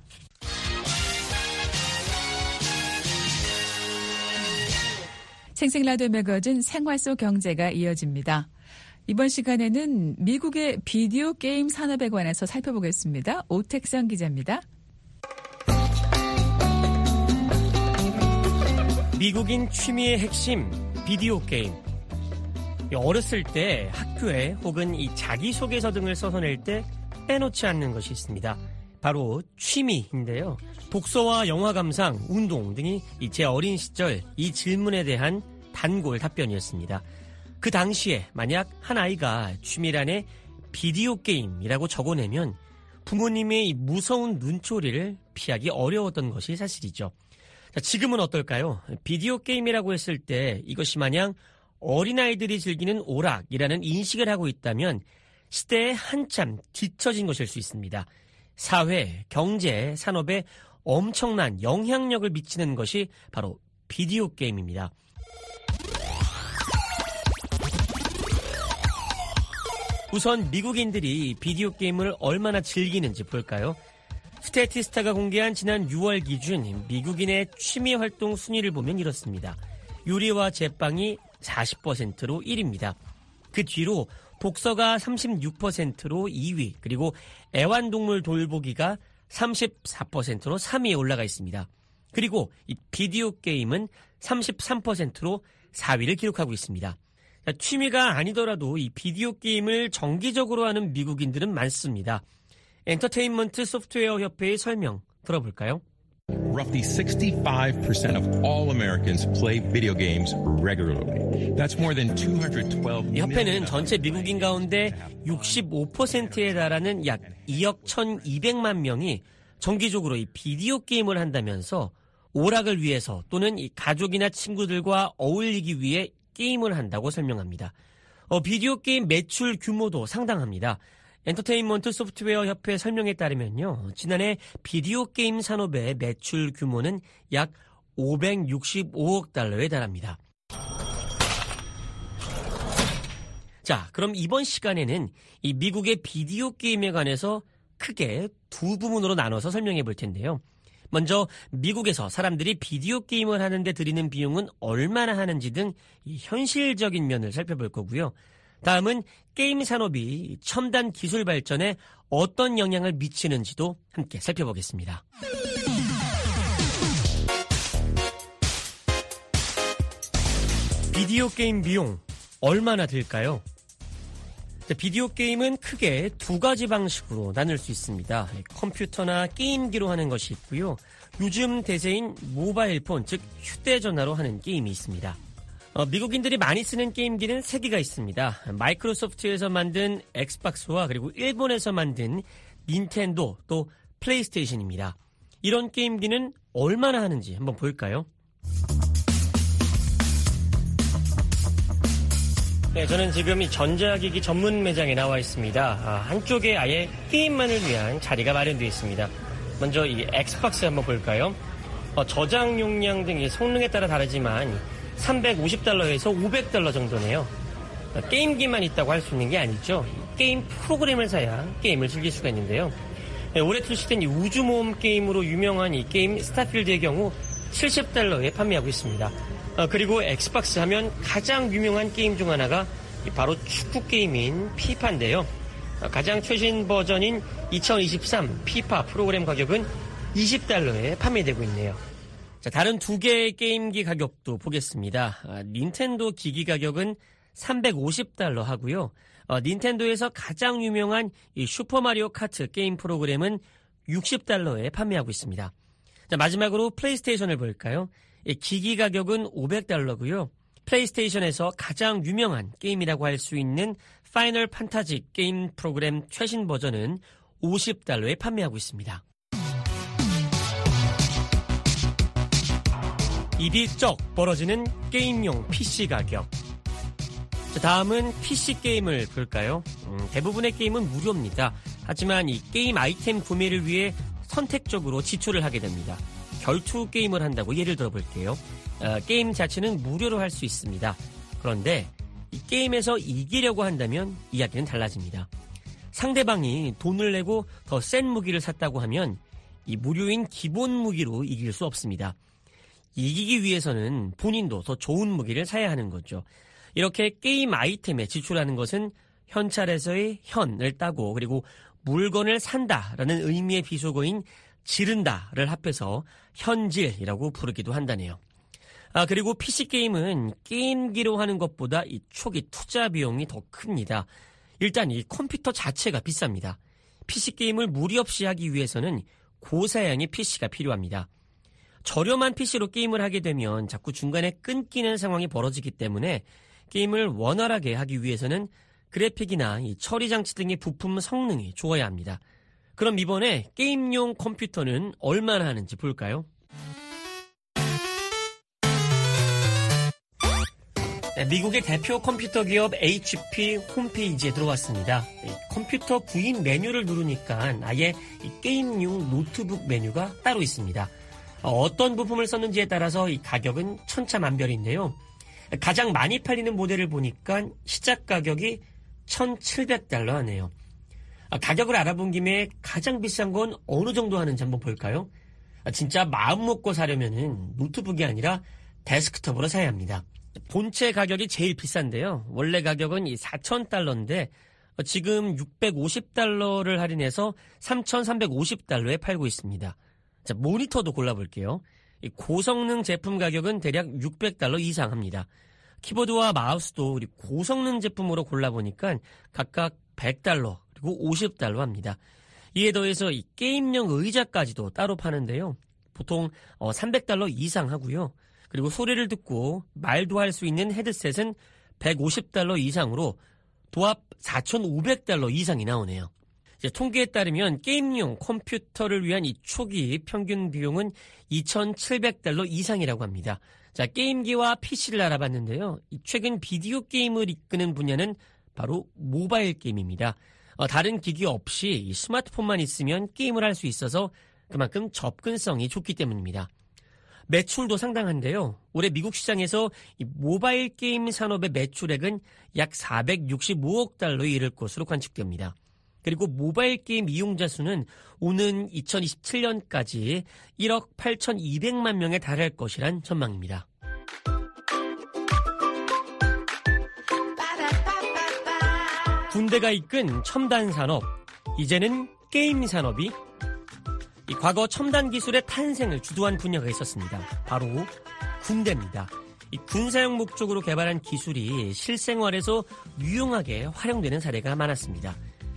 생생라디오 매거진 생활 속 경제가 이어집니다. 이번 시간에는 미국의 비디오 게임 산업에 관해서 살펴보겠습니다. 오택성 기자입니다. 미국인 취미의 핵심, 비디오 게임. 어렸을 때 학교에 혹은 이 자기소개서 등을 써서 낼 때 빼놓지 않는 것이 있습니다. 바로 취미인데요. 독서와 영화 감상, 운동 등이 제 어린 시절 이 질문에 대한 단골 답변이었습니다. 그 당시에 만약 한 아이가 취미란에 비디오 게임이라고 적어내면 부모님의 이 무서운 눈초리를 피하기 어려웠던 것이 사실이죠. 자, 지금은 어떨까요? 비디오 게임이라고 했을 때 이것이 마냥 어린아이들이 즐기는 오락이라는 인식을 하고 있다면 시대에 한참 뒤처진 것일 수 있습니다. 사회, 경제, 산업에 엄청난 영향력을 미치는 것이 바로 비디오 게임입니다. 우선 미국인들이 비디오 게임을 얼마나 즐기는지 볼까요? 스태티스타가 공개한 지난 유월 기준 미국인의 취미 활동 순위를 보면 이렇습니다. 요리와 제빵이 사십 퍼센트로 일 위입니다. 그 뒤로 독서가 삼십육 퍼센트로 이 위, 그리고 애완동물 돌보기가 삼십사 퍼센트로 삼 위에 올라가 있습니다. 그리고 이 비디오 게임은 삼십삼 퍼센트로 사 위를 기록하고 있습니다. 취미가 아니더라도 이 비디오 게임을 정기적으로 하는 미국인들은 많습니다. 엔터테인먼트 소프트웨어 협회의 설명 들어볼까요? Roughly sixty-five percent of all Americans play video games regularly. That's more than two hundred twelve million. 협회는 전체 미국인 가운데 육십오 퍼센트에 달하는 약 이억 천이백만 명이 정기적으로 이 비디오 게임을 한다면서 오락을 위해서 또는 이 가족이나 친구들과 어울리기 위해 게임을 한다고 설명합니다. 어, 비디오 게임 매출 규모도 상당합니다. 엔터테인먼트 소프트웨어 협회 설명에 따르면요, 지난해 비디오 게임 산업의 매출 규모는 약 오백육십오억 달러에 달합니다. 자, 그럼 이번 시간에는 이 미국의 비디오 게임에 관해서 크게 두 부분으로 나눠서 설명해 볼 텐데요. 먼저 미국에서 사람들이 비디오 게임을 하는데 들이는 비용은 얼마나 하는지 등 이 현실적인 면을 살펴볼 거고요. 다음은 게임 산업이 첨단 기술 발전에 어떤 영향을 미치는지도 함께 살펴보겠습니다. 비디오 게임 비용 얼마나 들까요? 비디오 게임은 크게 두 가지 방식으로 나눌 수 있습니다. 컴퓨터나 게임기로 하는 것이 있고요. 요즘 대세인 모바일폰, 즉 휴대전화로 하는 게임이 있습니다. 어, 미국인들이 많이 쓰는 게임기는 세 개가 있습니다. 마이크로소프트에서 만든 엑스박스와 그리고 일본에서 만든 닌텐도 또 플레이스테이션입니다. 이런 게임기는 얼마나 하는지 한번 볼까요? 네, 저는 지금 이 전자기기 전문 매장에 나와 있습니다. 아, 한쪽에 아예 게임만을 위한 자리가 마련되어 있습니다. 먼저 이 엑스박스 한번 볼까요? 어, 저장 용량 등의 성능에 따라 다르지만 삼백오십 달러에서 오백 달러 정도네요. 게임기만 있다고 할 수 있는 게 아니죠. 게임 프로그램을 사야 게임을 즐길 수가 있는데요. 네, 올해 출시된 이 우주모험 게임으로 유명한 이 게임 스타필드의 경우 칠십 달러에 판매하고 있습니다. 어, 그리고 엑스박스 하면 가장 유명한 게임 중 하나가 바로 축구 게임인 피파인데요. 어, 가장 최신 버전인 이천이십삼 피파 프로그램 가격은 이십 달러에 판매되고 있네요. 자, 다른 두 개의 게임기 가격도 보겠습니다. 아, 닌텐도 기기 가격은 삼백오십 달러 하고요. 어, 닌텐도에서 가장 유명한 이 슈퍼마리오 카트 게임 프로그램은 육십 달러에 판매하고 있습니다. 자, 마지막으로 플레이스테이션을 볼까요? 이 기기 가격은 오백 달러고요. 플레이스테이션에서 가장 유명한 게임이라고 할 수 있는 파이널 판타지 게임 프로그램 최신 버전은 오십 달러에 판매하고 있습니다. 입이 쩍 벌어지는 게임용 피씨 가격. 자, 다음은 피씨 게임을 볼까요? 음, 대부분의 게임은 무료입니다. 하지만 이 게임 아이템 구매를 위해 선택적으로 지출을 하게 됩니다. 결투 게임을 한다고 예를 들어 볼게요. 어, 게임 자체는 무료로 할 수 있습니다. 그런데 이 게임에서 이기려고 한다면 이야기는 달라집니다. 상대방이 돈을 내고 더 센 무기를 샀다고 하면 이 무료인 기본 무기로 이길 수 없습니다. 이기기 위해서는 본인도 더 좋은 무기를 사야 하는 거죠. 이렇게 게임 아이템에 지출하는 것은 현찰에서의 현을 따고 그리고 물건을 산다라는 의미의 비속어인 지른다를 합해서 현질이라고 부르기도 한다네요. 아, 그리고 피씨 게임은 게임기로 하는 것보다 이 초기 투자 비용이 더 큽니다. 일단 이 컴퓨터 자체가 비쌉니다. 피씨 게임을 무리 없이 하기 위해서는 고사양의 피씨가 필요합니다. 저렴한 피씨로 게임을 하게 되면 자꾸 중간에 끊기는 상황이 벌어지기 때문에 게임을 원활하게 하기 위해서는 그래픽이나 이 처리 장치 등의 부품 성능이 좋아야 합니다. 그럼 이번에 게임용 컴퓨터는 얼마나 하는지 볼까요? 네, 미국의 대표 컴퓨터 기업 에이치피 홈페이지에 들어왔습니다. 컴퓨터 구입 메뉴를 누르니까 아예 이 게임용 노트북 메뉴가 따로 있습니다. 어떤 부품을 썼는지에 따라서 이 가격은 천차만별인데요. 가장 많이 팔리는 모델을 보니까 시작 가격이 천칠백 달러 하네요. 가격을 알아본 김에 가장 비싼 건 어느 정도 하는지 한번 볼까요? 진짜 마음 먹고 사려면은 노트북이 아니라 데스크톱으로 사야 합니다. 본체 가격이 제일 비싼데요. 원래 가격은 이 사천 달러인데 지금 육백오십 달러를 할인해서 삼천삼백오십 달러에 팔고 있습니다. 자, 모니터도 골라볼게요. 이 고성능 제품 가격은 대략 육백 달러 이상 합니다. 키보드와 마우스도 우리 고성능 제품으로 골라보니까 각각 백 달러 그리고 오십 달러 합니다. 이에 더해서 이 게임용 의자까지도 따로 파는데요. 보통 삼백 달러 이상 하고요. 그리고 소리를 듣고 말도 할 수 있는 헤드셋은 백오십 달러 이상으로 도합 사천오백 달러 이상이 나오네요. 이제 통계에 따르면 게임용 컴퓨터를 위한 이 초기 평균 비용은 이천칠백 달러 이상이라고 합니다. 자, 게임기와 피시를 알아봤는데요. 이 최근 비디오 게임을 이끄는 분야는 바로 모바일 게임입니다. 어, 다른 기기 없이 이 스마트폰만 있으면 게임을 할 수 있어서 그만큼 접근성이 좋기 때문입니다. 매출도 상당한데요. 올해 미국 시장에서 이 모바일 게임 산업의 매출액은 약 사백육십오억 달러에 이를 것으로 관측됩니다. 그리고 모바일 게임 이용자 수는 오는 이천이십칠 년까지 일억 팔천이백만 명에 달할 것이란 전망입니다. 군대가 이끈 첨단 산업, 이제는 게임 산업이 이 과거 첨단 기술의 탄생을 주도한 분야가 있었습니다. 바로 군대입니다. 이 군사용 목적으로 개발한 기술이 실생활에서 유용하게 활용되는 사례가 많았습니다.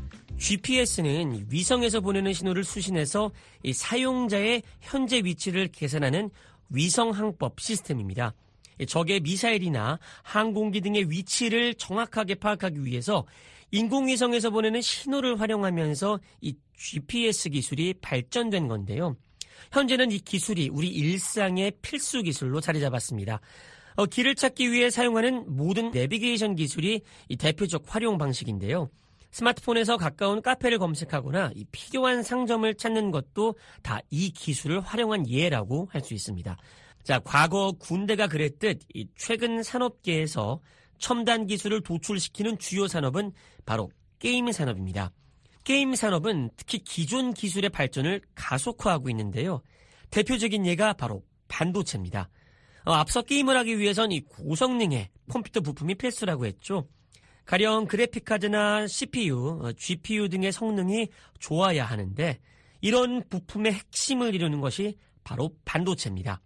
지피에스는 위성에서 보내는 신호를 수신해서 이 사용자의 현재 위치를 계산하는 위성항법 시스템입니다. 적의 미사일이나 항공기 등의 위치를 정확하게 파악하기 위해서 인공위성에서 보내는 신호를 활용하면서 이 지피에스 기술이 발전된 건데요. 현재는 이 기술이 우리 일상의 필수 기술로 자리 잡았습니다. 어, 길을 찾기 위해 사용하는 모든 내비게이션 기술이 이 대표적 활용 방식인데요. 스마트폰에서 가까운 카페를 검색하거나 이 필요한 상점을 찾는 것도 다 이 기술을 활용한 예라고 할 수 있습니다. 자, 과거 군대가 그랬듯 이 최근 산업계에서 첨단 기술을 도출시키는 주요 산업은 바로 게임 산업입니다. 게임 산업은 특히 기존 기술의 발전을 가속화하고 있는데요. 대표적인 예가 바로 반도체입니다. 어, 앞서 게임을 하기 위해선 이 고성능의 컴퓨터 부품이 필수라고 했죠. 가령 그래픽카드나 씨피유, 어, 지피유 등의 성능이 좋아야 하는데 이런 부품의 핵심을 이루는 것이 바로 반도체입니다.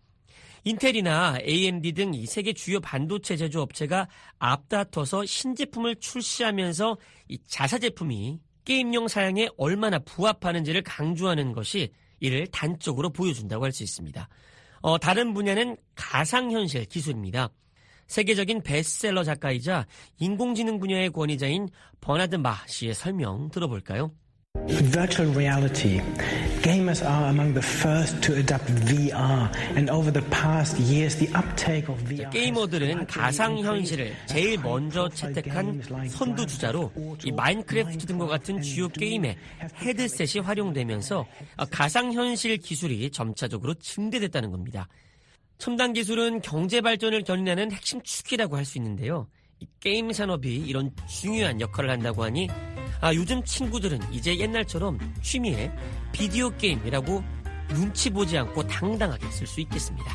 인텔이나 에이엠디 등 이 세계 주요 반도체 제조업체가 앞다퉈서 신제품을 출시하면서 이 자사 제품이 게임용 사양에 얼마나 부합하는지를 강조하는 것이 이를 단적으로 보여준다고 할 수 있습니다. 어, 다른 분야는 가상현실 기술입니다. 세계적인 베스트셀러 작가이자 인공지능 분야의 권위자인 버나드 마 씨의 설명 들어볼까요? Virtual reality. Gamers are among the first to adopt 브이알, and over the past years, the uptake of 브이알. 게이머들은 가상현실을 제일 먼저 채택한 선두주자로 이 마인크래프트 등과 같은 주요 게임에 헤드셋이 활용되면서 가상현실 기술이 점차적으로 증대됐다는 겁니다. 첨단 기술은 경제 발전을 견인하는 핵심 축이라고 할 수 있는데요. 이 게임 산업이 이런 중요한 역할을 한다고 하니 아, 요즘 친구들은 이제 옛날처럼 취미에 비디오 게임이라고 눈치 보지 않고 당당하게 쓸 수 있겠습니다.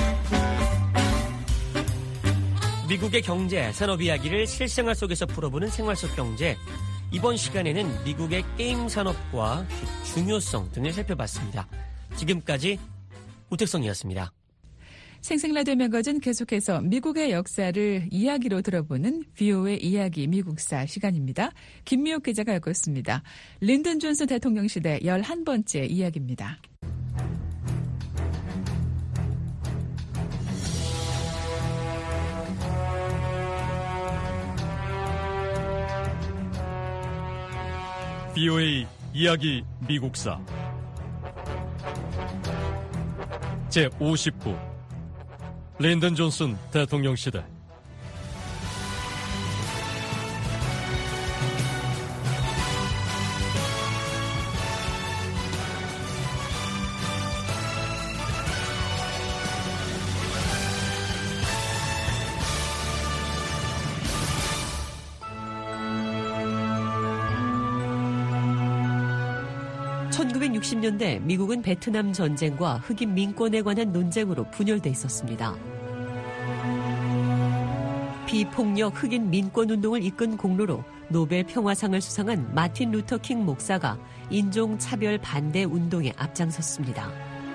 미국의 경제, 산업 이야기를 실생활 속에서 풀어보는 생활 속 경제. 이번 시간에는 미국의 게임 산업과 중요성 등을 살펴봤습니다. 지금까지 우택성이었습니다. 생생라디오 매거진 계속해서 미국의 역사를 이야기로 들어보는 브이오에이 이야기 미국사 시간입니다. 김미옥 기자가 읽었습니다. 린든 존슨 대통령 시대 열한 번째 이야기입니다. 브이오에이 이야기 미국사 제오십구 린든 존슨 대통령 시대. 천구백육십 년대 미국은 베트남 전쟁과 흑인 민권에 관한 논쟁으로 분열돼 있었습니다. 비폭력 흑인 민권운동을 이끈 공로로 노벨 평화상을 수상한 마틴 루터 킹 목사가 인종차별 반대 운동에 앞장섰습니다.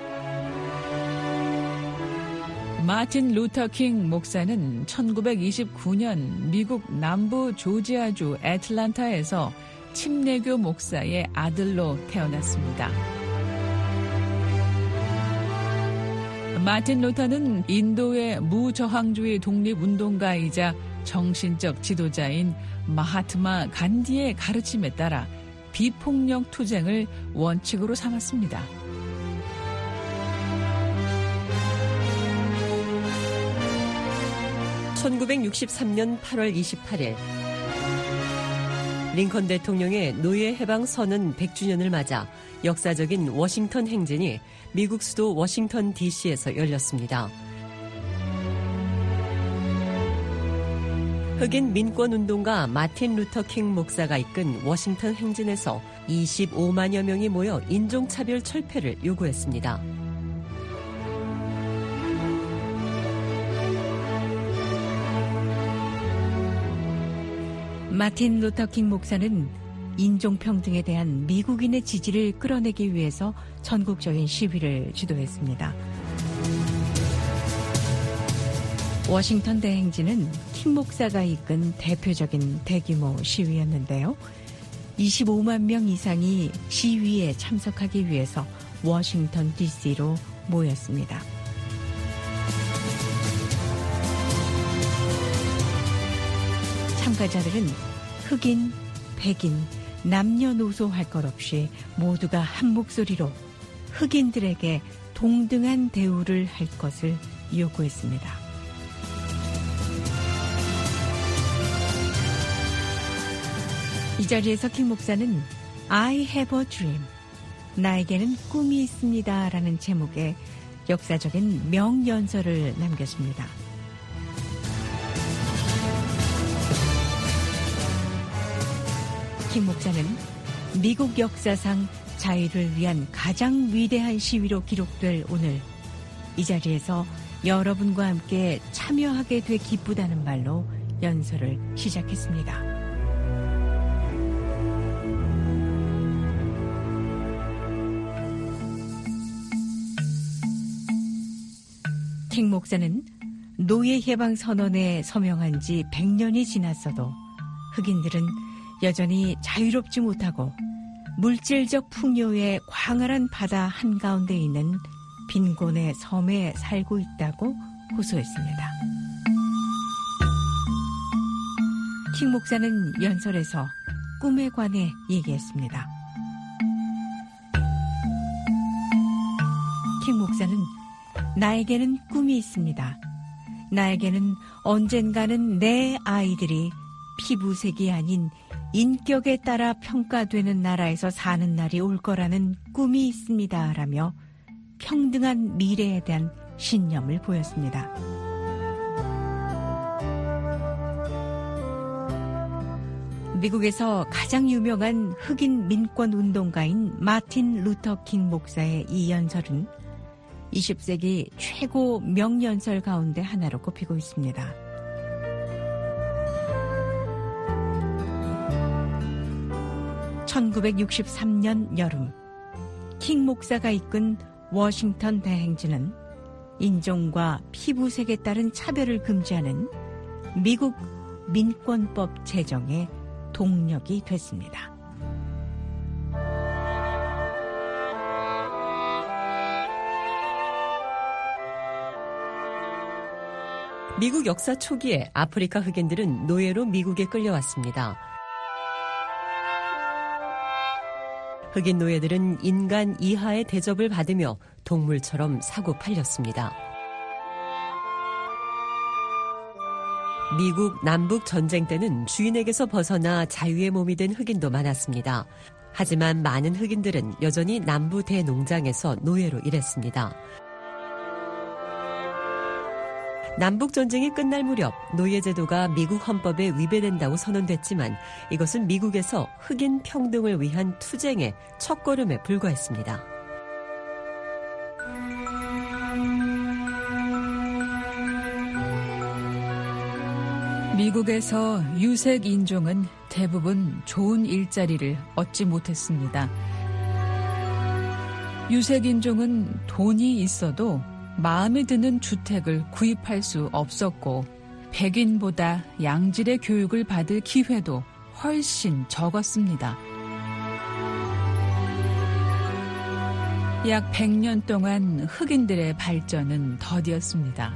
마틴 루터 킹 목사는 천구백이십구 년 미국 남부 조지아주 애틀란타에서 침례교 목사의 아들로 태어났습니다. 마틴 루터는 인도의 무저항주의 독립운동가이자 정신적 지도자인 마하트마 간디의 가르침에 따라 비폭력 투쟁을 원칙으로 삼았습니다. 천구백육십삼 년 팔월 이십팔일 링컨 대통령의 노예 해방 선언 백 주년을 맞아 역사적인 워싱턴 행진이 미국 수도 워싱턴 디씨에서 열렸습니다. 흑인 민권운동가 마틴 루터 킹 목사가 이끈 워싱턴 행진에서 이십오만여 명이 모여 인종차별 철폐를 요구했습니다. 마틴 루터 킹 목사는 인종평등에 대한 미국인의 지지를 끌어내기 위해서 전국적인 시위를 주도했습니다. 워싱턴 대행진은 킹 목사가 이끈 대표적인 대규모 시위였는데요. 이십오만 명 이상이 시위에 참석하기 위해서 워싱턴 디씨로 모였습니다. 참가자들은 흑인, 백인, 남녀노소 할 것 없이 모두가 한 목소리로 흑인들에게 동등한 대우를 할 것을 요구했습니다. 이 자리에서 킹 목사는 I have a dream, 나에게는 꿈이 있습니다 라는 제목의 역사적인 명연설을 남겼습니다. 킹 목사는 미국 역사상 자유를 위한 가장 위대한 시위로 기록될 오늘 이 자리에서 여러분과 함께 참여하게 돼 기쁘다는 말로 연설을 시작했습니다. 킹 목사는 노예 해방 선언에 서명한 지 백 년이 지났어도 흑인들은 여전히 자유롭지 못하고 물질적 풍요의 광활한 바다 한가운데 있는 빈곤의 섬에 살고 있다고 호소했습니다. 킹 목사는 연설에서 꿈에 관해 얘기했습니다. 킹 목사는 나에게는 꿈이 있습니다. 나에게는 언젠가는 내 아이들이 피부색이 아닌 인격에 따라 평가되는 나라에서 사는 날이 올 거라는 꿈이 있습니다. 라며 평등한 미래에 대한 신념을 보였습니다. 미국에서 가장 유명한 흑인 민권 운동가인 마틴 루터 킹 목사의 이 연설은 이십 세기 최고 명연설 가운데 하나로 꼽히고 있습니다. 천구백육십삼 년 여름, 킹 목사가 이끈 워싱턴 대행진은 인종과 피부색에 따른 차별을 금지하는 미국 민권법 제정의 동력이 됐습니다. 미국 역사 초기에 아프리카 흑인들은 노예로 미국에 끌려왔습니다. 흑인 노예들은 인간 이하의 대접을 받으며 동물처럼 사고 팔렸습니다. 미국 남북 전쟁 때는 주인에게서 벗어나 자유의 몸이 된 흑인도 많았습니다. 하지만 많은 흑인들은 여전히 남부 대농장에서 노예로 일했습니다. 남북전쟁이 끝날 무렵 노예제도가 미국 헌법에 위배된다고 선언됐지만 이것은 미국에서 흑인 평등을 위한 투쟁의 첫걸음에 불과했습니다. 미국에서 유색 인종은 대부분 좋은 일자리를 얻지 못했습니다. 유색 인종은 돈이 있어도 마음에 드는 주택을 구입할 수 없었고 백인보다 양질의 교육을 받을 기회도 훨씬 적었습니다. 약 백 년 동안 흑인들의 발전은 더디었습니다.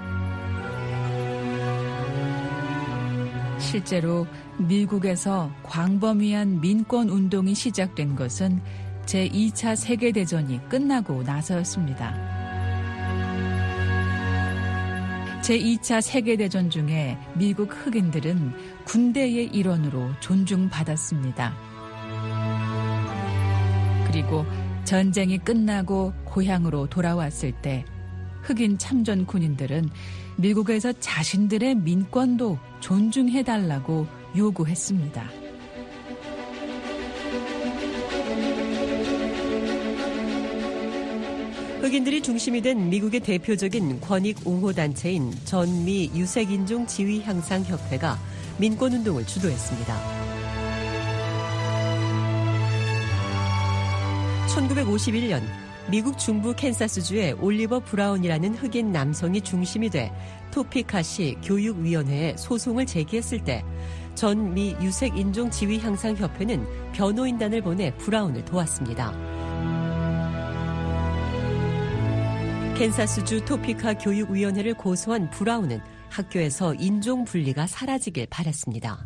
실제로 미국에서 광범위한 민권 운동이 시작된 것은 제이 차 세계대전이 끝나고 나서였습니다. 제이 차 세계대전 중에 미국 흑인들은 군대의 일원으로 존중받았습니다. 그리고 전쟁이 끝나고 고향으로 돌아왔을 때 흑인 참전 군인들은 미국에서 자신들의 민권도 존중해달라고 요구했습니다. 흑인들이 중심이 된 미국의 대표적인 권익 옹호단체인 전미 유색인종 지위 향상 협회가 민권운동을 주도했습니다. 천구백오십일 년 미국 중부 캔사스주의 올리버 브라운이라는 흑인 남성이 중심이 돼 토피카시 교육위원회에 소송을 제기했을 때 전미 유색인종 지위 향상 협회는 변호인단을 보내 브라운을 도왔습니다. 캔사스주 토피카 교육위원회를 고소한 브라운은 학교에서 인종 분리가 사라지길 바랐습니다.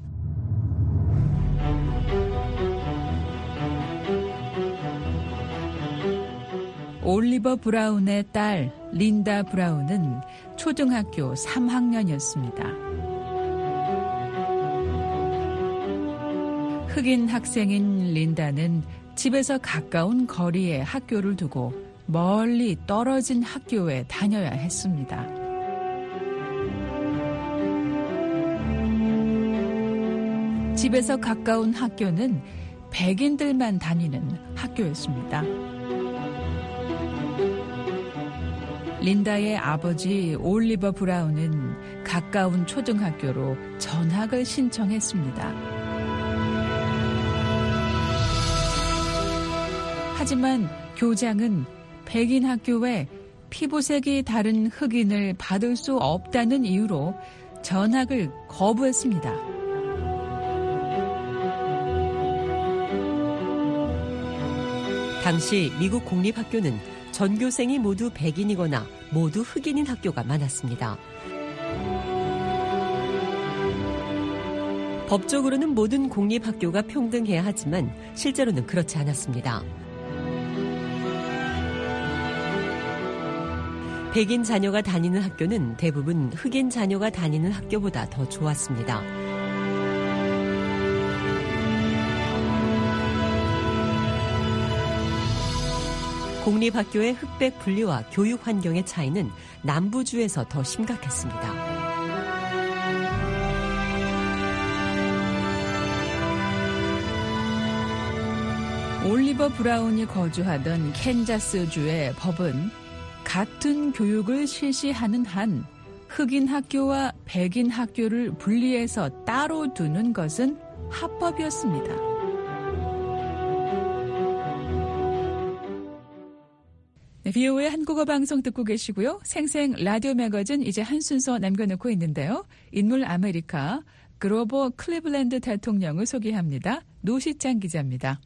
올리버 브라운의 딸 린다 브라운은 초등학교 삼 학년이었습니다. 흑인 학생인 린다는 집에서 가까운 거리에 학교를 두고 멀리 떨어진 학교에 다녀야 했습니다. 집에서 가까운 학교는 백인들만 다니는 학교였습니다. 린다의 아버지 올리버 브라운은 가까운 초등학교로 전학을 신청했습니다. 하지만 교장은 백인 학교에 피부색이 다른 흑인을 받을 수 없다는 이유로 전학을 거부했습니다. 당시 미국 공립학교는 전교생이 모두 백인이거나 모두 흑인인 학교가 많았습니다. 법적으로는 모든 공립학교가 평등해야 하지만 실제로는 그렇지 않았습니다. 백인 자녀가 다니는 학교는 대부분 흑인 자녀가 다니는 학교보다 더 좋았습니다. 공립학교의 흑백 분리와 교육 환경의 차이는 남부주에서 더 심각했습니다. 올리버 브라운이 거주하던 캔자스주의 법은 같은 교육을 실시하는 한 흑인 학교와 백인 학교를 분리해서 따로 두는 것은 합법이었습니다. 네, 비오의 한국어 방송 듣고 계시고요. 생생 라디오 매거진 이제 한 순서 남겨놓고 있는데요. 인물 아메리카 그로버 클리블랜드 대통령을 소개합니다. 노시장 기자입니다.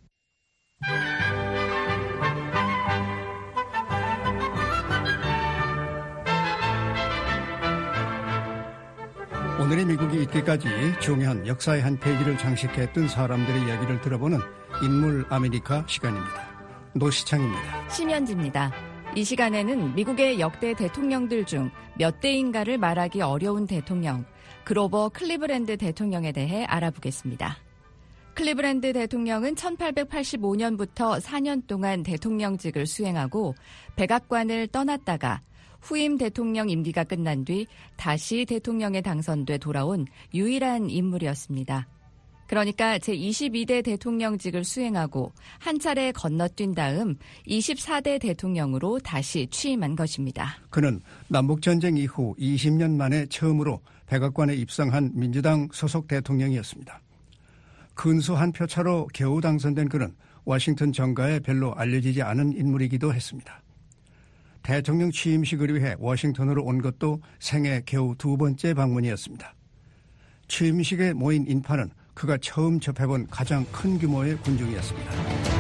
오늘의 미국이 있기까지 중요한 역사의 한 페이지를 장식했던 사람들의 이야기를 들어보는 인물 아메리카 시간입니다. 노시창입니다. 심연지입니다. 이 시간에는 미국의 역대 대통령들 중 몇 대인가를 말하기 어려운 대통령, 그로버 클리블랜드 대통령에 대해 알아보겠습니다. 클리블랜드 대통령은 천팔백팔십오 년부터 사 년 동안 대통령직을 수행하고 백악관을 떠났다가 후임 대통령 임기가 끝난 뒤 다시 대통령에 당선돼 돌아온 유일한 인물이었습니다. 그러니까 제이십이 대 대통령직을 수행하고 한 차례 건너뛴 다음 이십사 대 대통령으로 다시 취임한 것입니다. 그는 남북전쟁 이후 이십 년 만에 처음으로 백악관에 입성한 민주당 소속 대통령이었습니다. 근소한 표차로 겨우 당선된 그는 워싱턴 정가에 별로 알려지지 않은 인물이기도 했습니다. 대통령 취임식을 위해 워싱턴으로 온 것도 생애 겨우 두 번째 방문이었습니다. 취임식에 모인 인파는 그가 처음 접해본 가장 큰 규모의 군중이었습니다.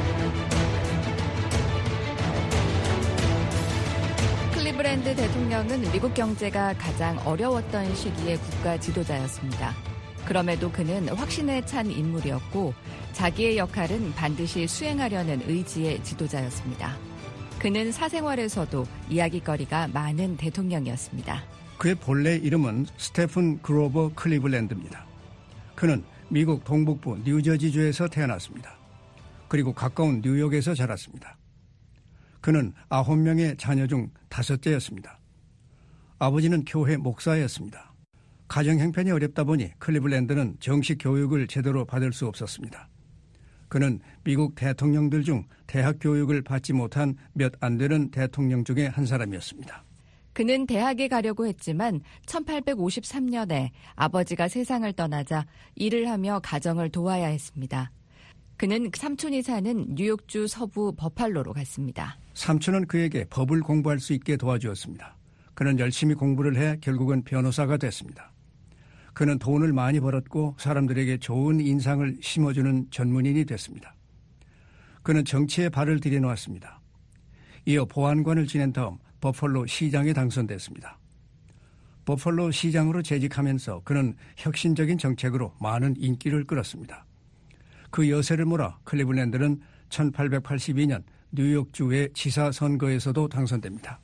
클리브랜드 대통령은 미국 경제가 가장 어려웠던 시기의 국가 지도자였습니다. 그럼에도 그는 확신에 찬 인물이었고 자기의 역할은 반드시 수행하려는 의지의 지도자였습니다. 그는 사생활에서도 이야기거리가 많은 대통령이었습니다. 그의 본래 이름은 스테픈 그로버 클리블랜드입니다. 그는 미국 동북부 뉴저지주에서 태어났습니다. 그리고 가까운 뉴욕에서 자랐습니다. 그는 아홉 명의 자녀 중 다섯째였습니다. 아버지는 교회 목사였습니다. 가정 형편이 어렵다 보니 클리블랜드는 정식 교육을 제대로 받을 수 없었습니다. 그는 미국 대통령들 중 대학 교육을 받지 못한 몇 안 되는 대통령 중에 한 사람이었습니다. 그는 대학에 가려고 했지만 천팔백오십삼 년에 아버지가 세상을 떠나자 일을 하며 가정을 도와야 했습니다. 그는 삼촌이 사는 뉴욕주 서부 버팔로로 갔습니다. 삼촌은 그에게 법을 공부할 수 있게 도와주었습니다. 그는 열심히 공부를 해 결국은 변호사가 됐습니다. 그는 돈을 많이 벌었고 사람들에게 좋은 인상을 심어주는 전문인이 됐습니다. 그는 정치에 발을 들여놓았습니다. 이어 보안관을 지낸 다음 버펄로 시장에 당선됐습니다. 버펄로 시장으로 재직하면서 그는 혁신적인 정책으로 많은 인기를 끌었습니다. 그 여세를 몰아 클리블랜드는 천팔백팔십이 년 뉴욕주의 지사 선거에서도 당선됩니다.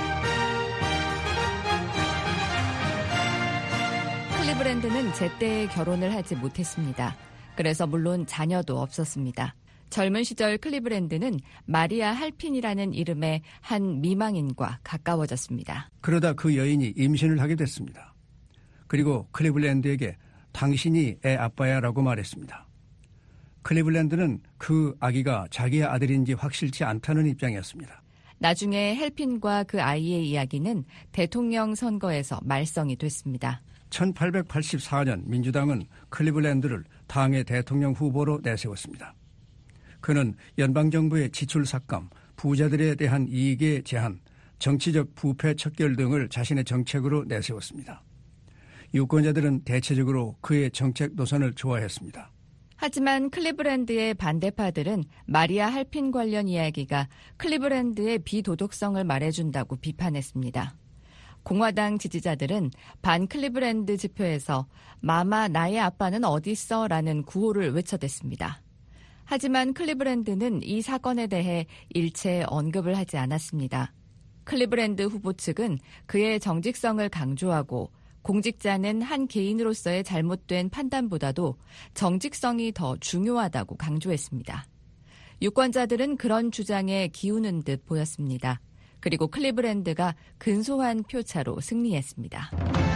클리블랜드는 제때 결혼을 하지 못했습니다. 그래서 물론 자녀도 없었습니다. 젊은 시절 클리블랜드는 마리아 할핀이라는 이름의 한 미망인과 가까워졌습니다. 그러다 그 여인이 임신을 하게 됐습니다. 그리고 클리블랜드에게 당신이 애 아빠야라고 말했습니다. 클리블랜드는 그 아기가 자기의 아들인지 확실치 않다는 입장이었습니다. 나중에 헬핀과 그 아이의 이야기는 대통령 선거에서 말썽이 됐습니다. 천팔백팔십사 년 민주당은 클리블랜드를 당의 대통령 후보로 내세웠습니다. 그는 연방정부의 지출 삭감, 부자들에 대한 이익의 제한, 정치적 부패 척결 등을 자신의 정책으로 내세웠습니다. 유권자들은 대체적으로 그의 정책 노선을 좋아했습니다. 하지만 클리블랜드의 반대파들은 마리아 할핀 관련 이야기가 클리블랜드의 비도덕성을 말해준다고 비판했습니다. 공화당 지지자들은 반 클리블랜드 집회에서 마마 나의 아빠는 어딨어? 라는 구호를 외쳐댔습니다. 하지만 클리블랜드는 이 사건에 대해 일체 언급을 하지 않았습니다. 클리블랜드 후보 측은 그의 정직성을 강조하고 공직자는 한 개인으로서의 잘못된 판단보다도 정직성이 더 중요하다고 강조했습니다. 유권자들은 그런 주장에 기우는 듯 보였습니다. 그리고 클리블랜드가 근소한 표차로 승리했습니다.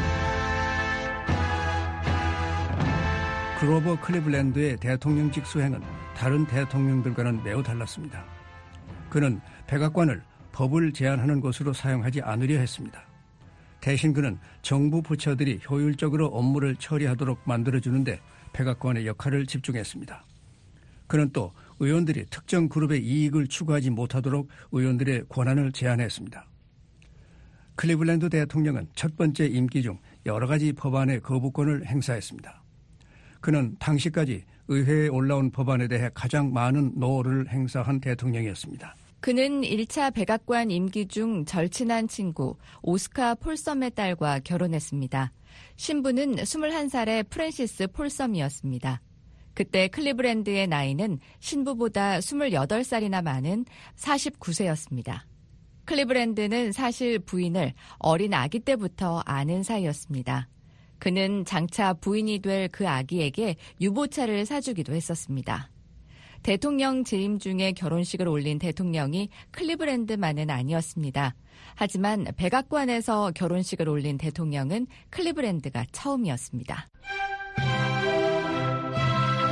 그로버 클리블랜드의 대통령직 수행은 다른 대통령들과는 매우 달랐습니다. 그는 백악관을 법을 제안하는 곳으로 사용하지 않으려 했습니다. 대신 그는 정부 부처들이 효율적으로 업무를 처리하도록 만들어주는데 백악관의 역할을 집중했습니다. 그는 또 의원들이 특정 그룹의 이익을 추구하지 못하도록 의원들의 권한을 제한했습니다. 클리블랜드 대통령은 첫 번째 임기 중 여러 가지 법안의 거부권을 행사했습니다. 그는 당시까지 의회에 올라온 법안에 대해 가장 많은 노를 행사한 대통령이었습니다. 그는 일 차 백악관 임기 중 절친한 친구 오스카 폴섬의 딸과 결혼했습니다. 신부는 스물한 살의 프랜시스 폴섬이었습니다. 그때 클리블랜드의 나이는 신부보다 스물여덟 살이나 많은 사십구 세였습니다. 클리블랜드는 사실 부인을 어린 아기 때부터 아는 사이였습니다. 그는 장차 부인이 될 그 아기에게 유모차를 사주기도 했었습니다. 대통령 재임 중에 결혼식을 올린 대통령이 클리블랜드만은 아니었습니다. 하지만 백악관에서 결혼식을 올린 대통령은 클리블랜드가 처음이었습니다.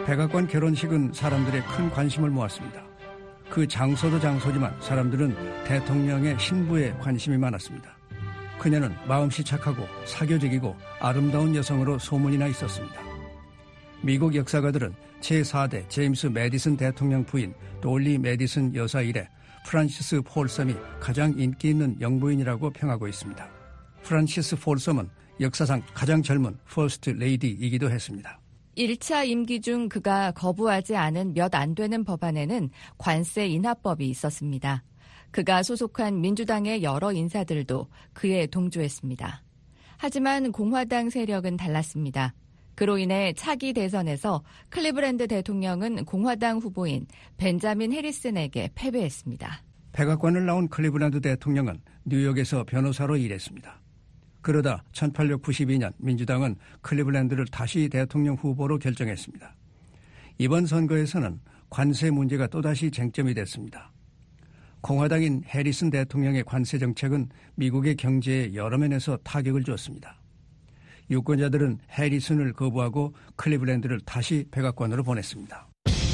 백악관 결혼식은 사람들의 큰 관심을 모았습니다. 그 장소도 장소지만 사람들은 대통령의 신부에 관심이 많았습니다. 그녀는 마음씨 착하고 사교적이고 아름다운 여성으로 소문이 나 있었습니다. 미국 역사가들은 제사 대 제임스 메디슨 대통령 부인 돌리 메디슨 여사 이래 프란시스 폴섬이 가장 인기 있는 영부인이라고 평하고 있습니다. 프란시스 폴섬은 역사상 가장 젊은 퍼스트 레이디이기도 했습니다. 일 차 임기 중 그가 거부하지 않은 몇 안 되는 법안에는 관세 인하법이 있었습니다. 그가 소속한 민주당의 여러 인사들도 그에 동조했습니다. 하지만 공화당 세력은 달랐습니다. 그로 인해 차기 대선에서 클리브랜드 대통령은 공화당 후보인 벤자민 해리슨에게 패배했습니다. 백악관을 나온 클리브랜드 대통령은 뉴욕에서 변호사로 일했습니다. 그러다 천팔백구십이 년 민주당은 클리블랜드를 다시 대통령 후보로 결정했습니다. 이번 선거에서는 관세 문제가 또다시 쟁점이 됐습니다. 공화당인 해리슨 대통령의 관세 정책은 미국의 경제에 여러 면에서 타격을 주었습니다. 유권자들은 해리슨을 거부하고 클리블랜드를 다시 백악관으로 보냈습니다.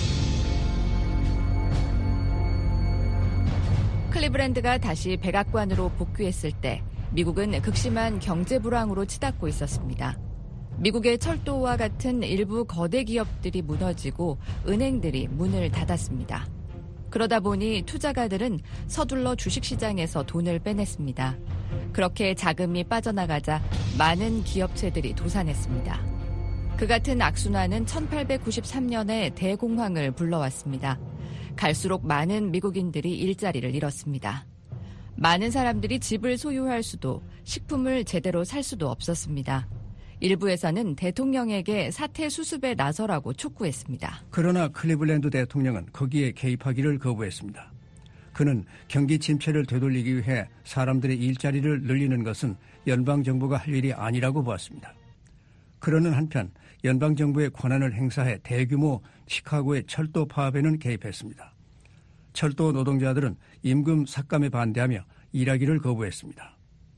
클리브랜드가 다시 백악관으로 복귀했을 때 미국은 극심한 경제 불황으로 치닫고 있었습니다. 미국의 철도와 같은 일부 거대 기업들이 무너지고 은행들이 문을 닫았습니다. 그러다 보니 투자가들은 서둘러 주식시장에서 돈을 빼냈습니다. 그렇게 자금이 빠져나가자 많은 기업체들이 도산했습니다. 그 같은 악순환은 천팔백구십삼 년에 대공황을 불러왔습니다. 갈수록 많은 미국인들이 일자리를 잃었습니다. 많은 사람들이 집을 소유할 수도 식품을 제대로 살 수도 없었습니다. 일부에서는 대통령에게 사태 수습에 나서라고 촉구했습니다. 그러나 클리블랜드 대통령은 거기에 개입하기를 거부했습니다. 그는 경기 침체를 되돌리기 위해 사람들의 일자리를 늘리는 것은 연방정부가 할 일이 아니라고 보았습니다. 그러는 한편 연방정부의 권한을 행사해 대규모 시카고의 철도 파업에는 개입했습니다. 철도 노동자들은 임금 삭감에 반대하며 일하기를 거부했습니다.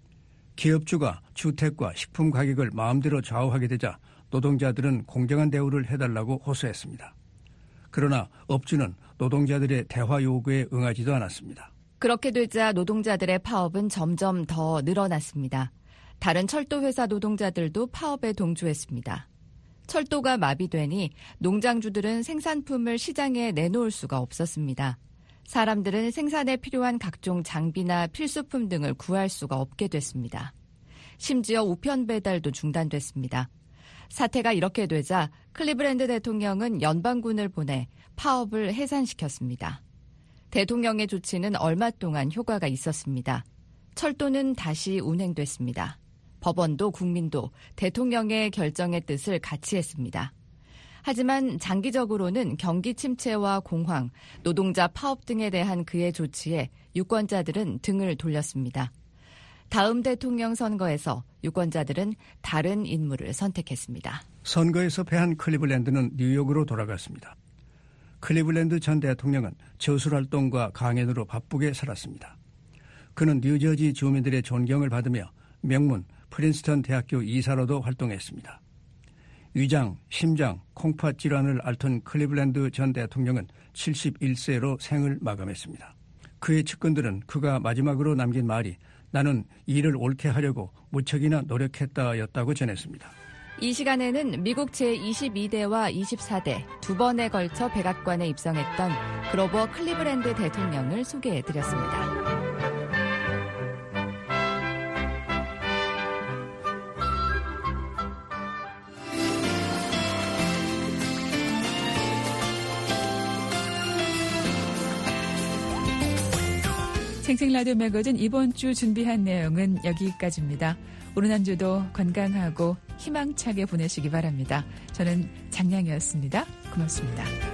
기업주가 주택과 식품 가격을 마음대로 좌우하게 되자 노동자들은 공정한 대우를 해달라고 호소했습니다. 그러나 업주는 노동자들의 대화 요구에 응하지도 않았습니다. 그렇게 되자 노동자들의 파업은 점점 더 늘어났습니다. 다른 철도 회사 노동자들도 파업에 동조했습니다. 철도가 마비되니 농장주들은 생산품을 시장에 내놓을 수가 없었습니다. 사람들은 생산에 필요한 각종 장비나 필수품 등을 구할 수가 없게 됐습니다. 심지어 우편 배달도 중단됐습니다. 사태가 이렇게 되자 클리블랜드 대통령은 연방군을 보내 파업을 해산시켰습니다. 대통령의 조치는 얼마 동안 효과가 있었습니다. 철도는 다시 운행됐습니다. 법원도 국민도 대통령의 결정의 뜻을 같이 했습니다. 하지만 장기적으로는 경기 침체와 공황, 노동자 파업 등에 대한 그의 조치에 유권자들은 등을 돌렸습니다. 다음 대통령 선거에서 유권자들은 다른 인물을 선택했습니다. 선거에서 패한 클리블랜드는 뉴욕으로 돌아갔습니다. 클리블랜드 전 대통령은 저술활동과 강연으로 바쁘게 살았습니다. 그는 뉴저지 주민들의 존경을 받으며 명문 프린스턴 대학교 이사로도 활동했습니다. 위장, 심장, 콩팥 질환을 앓던 클리블랜드 전 대통령은 칠십일 세로 생을 마감했습니다. 그의 측근들은 그가 마지막으로 남긴 말이 나는 일을 옳게 하려고 무척이나 노력했다였다고 전했습니다. 이 시간에는 미국 제이십이 대와 이십사 대 두 번에 걸쳐 백악관에 입성했던 그로버 클리블랜드 대통령을 소개해드렸습니다. 생생라디오 매거진 이번 주 준비한 내용은 여기까지입니다. 오늘 한 주도 건강하고 희망차게 보내시기 바랍니다. 저는 장량이었습니다. 고맙습니다.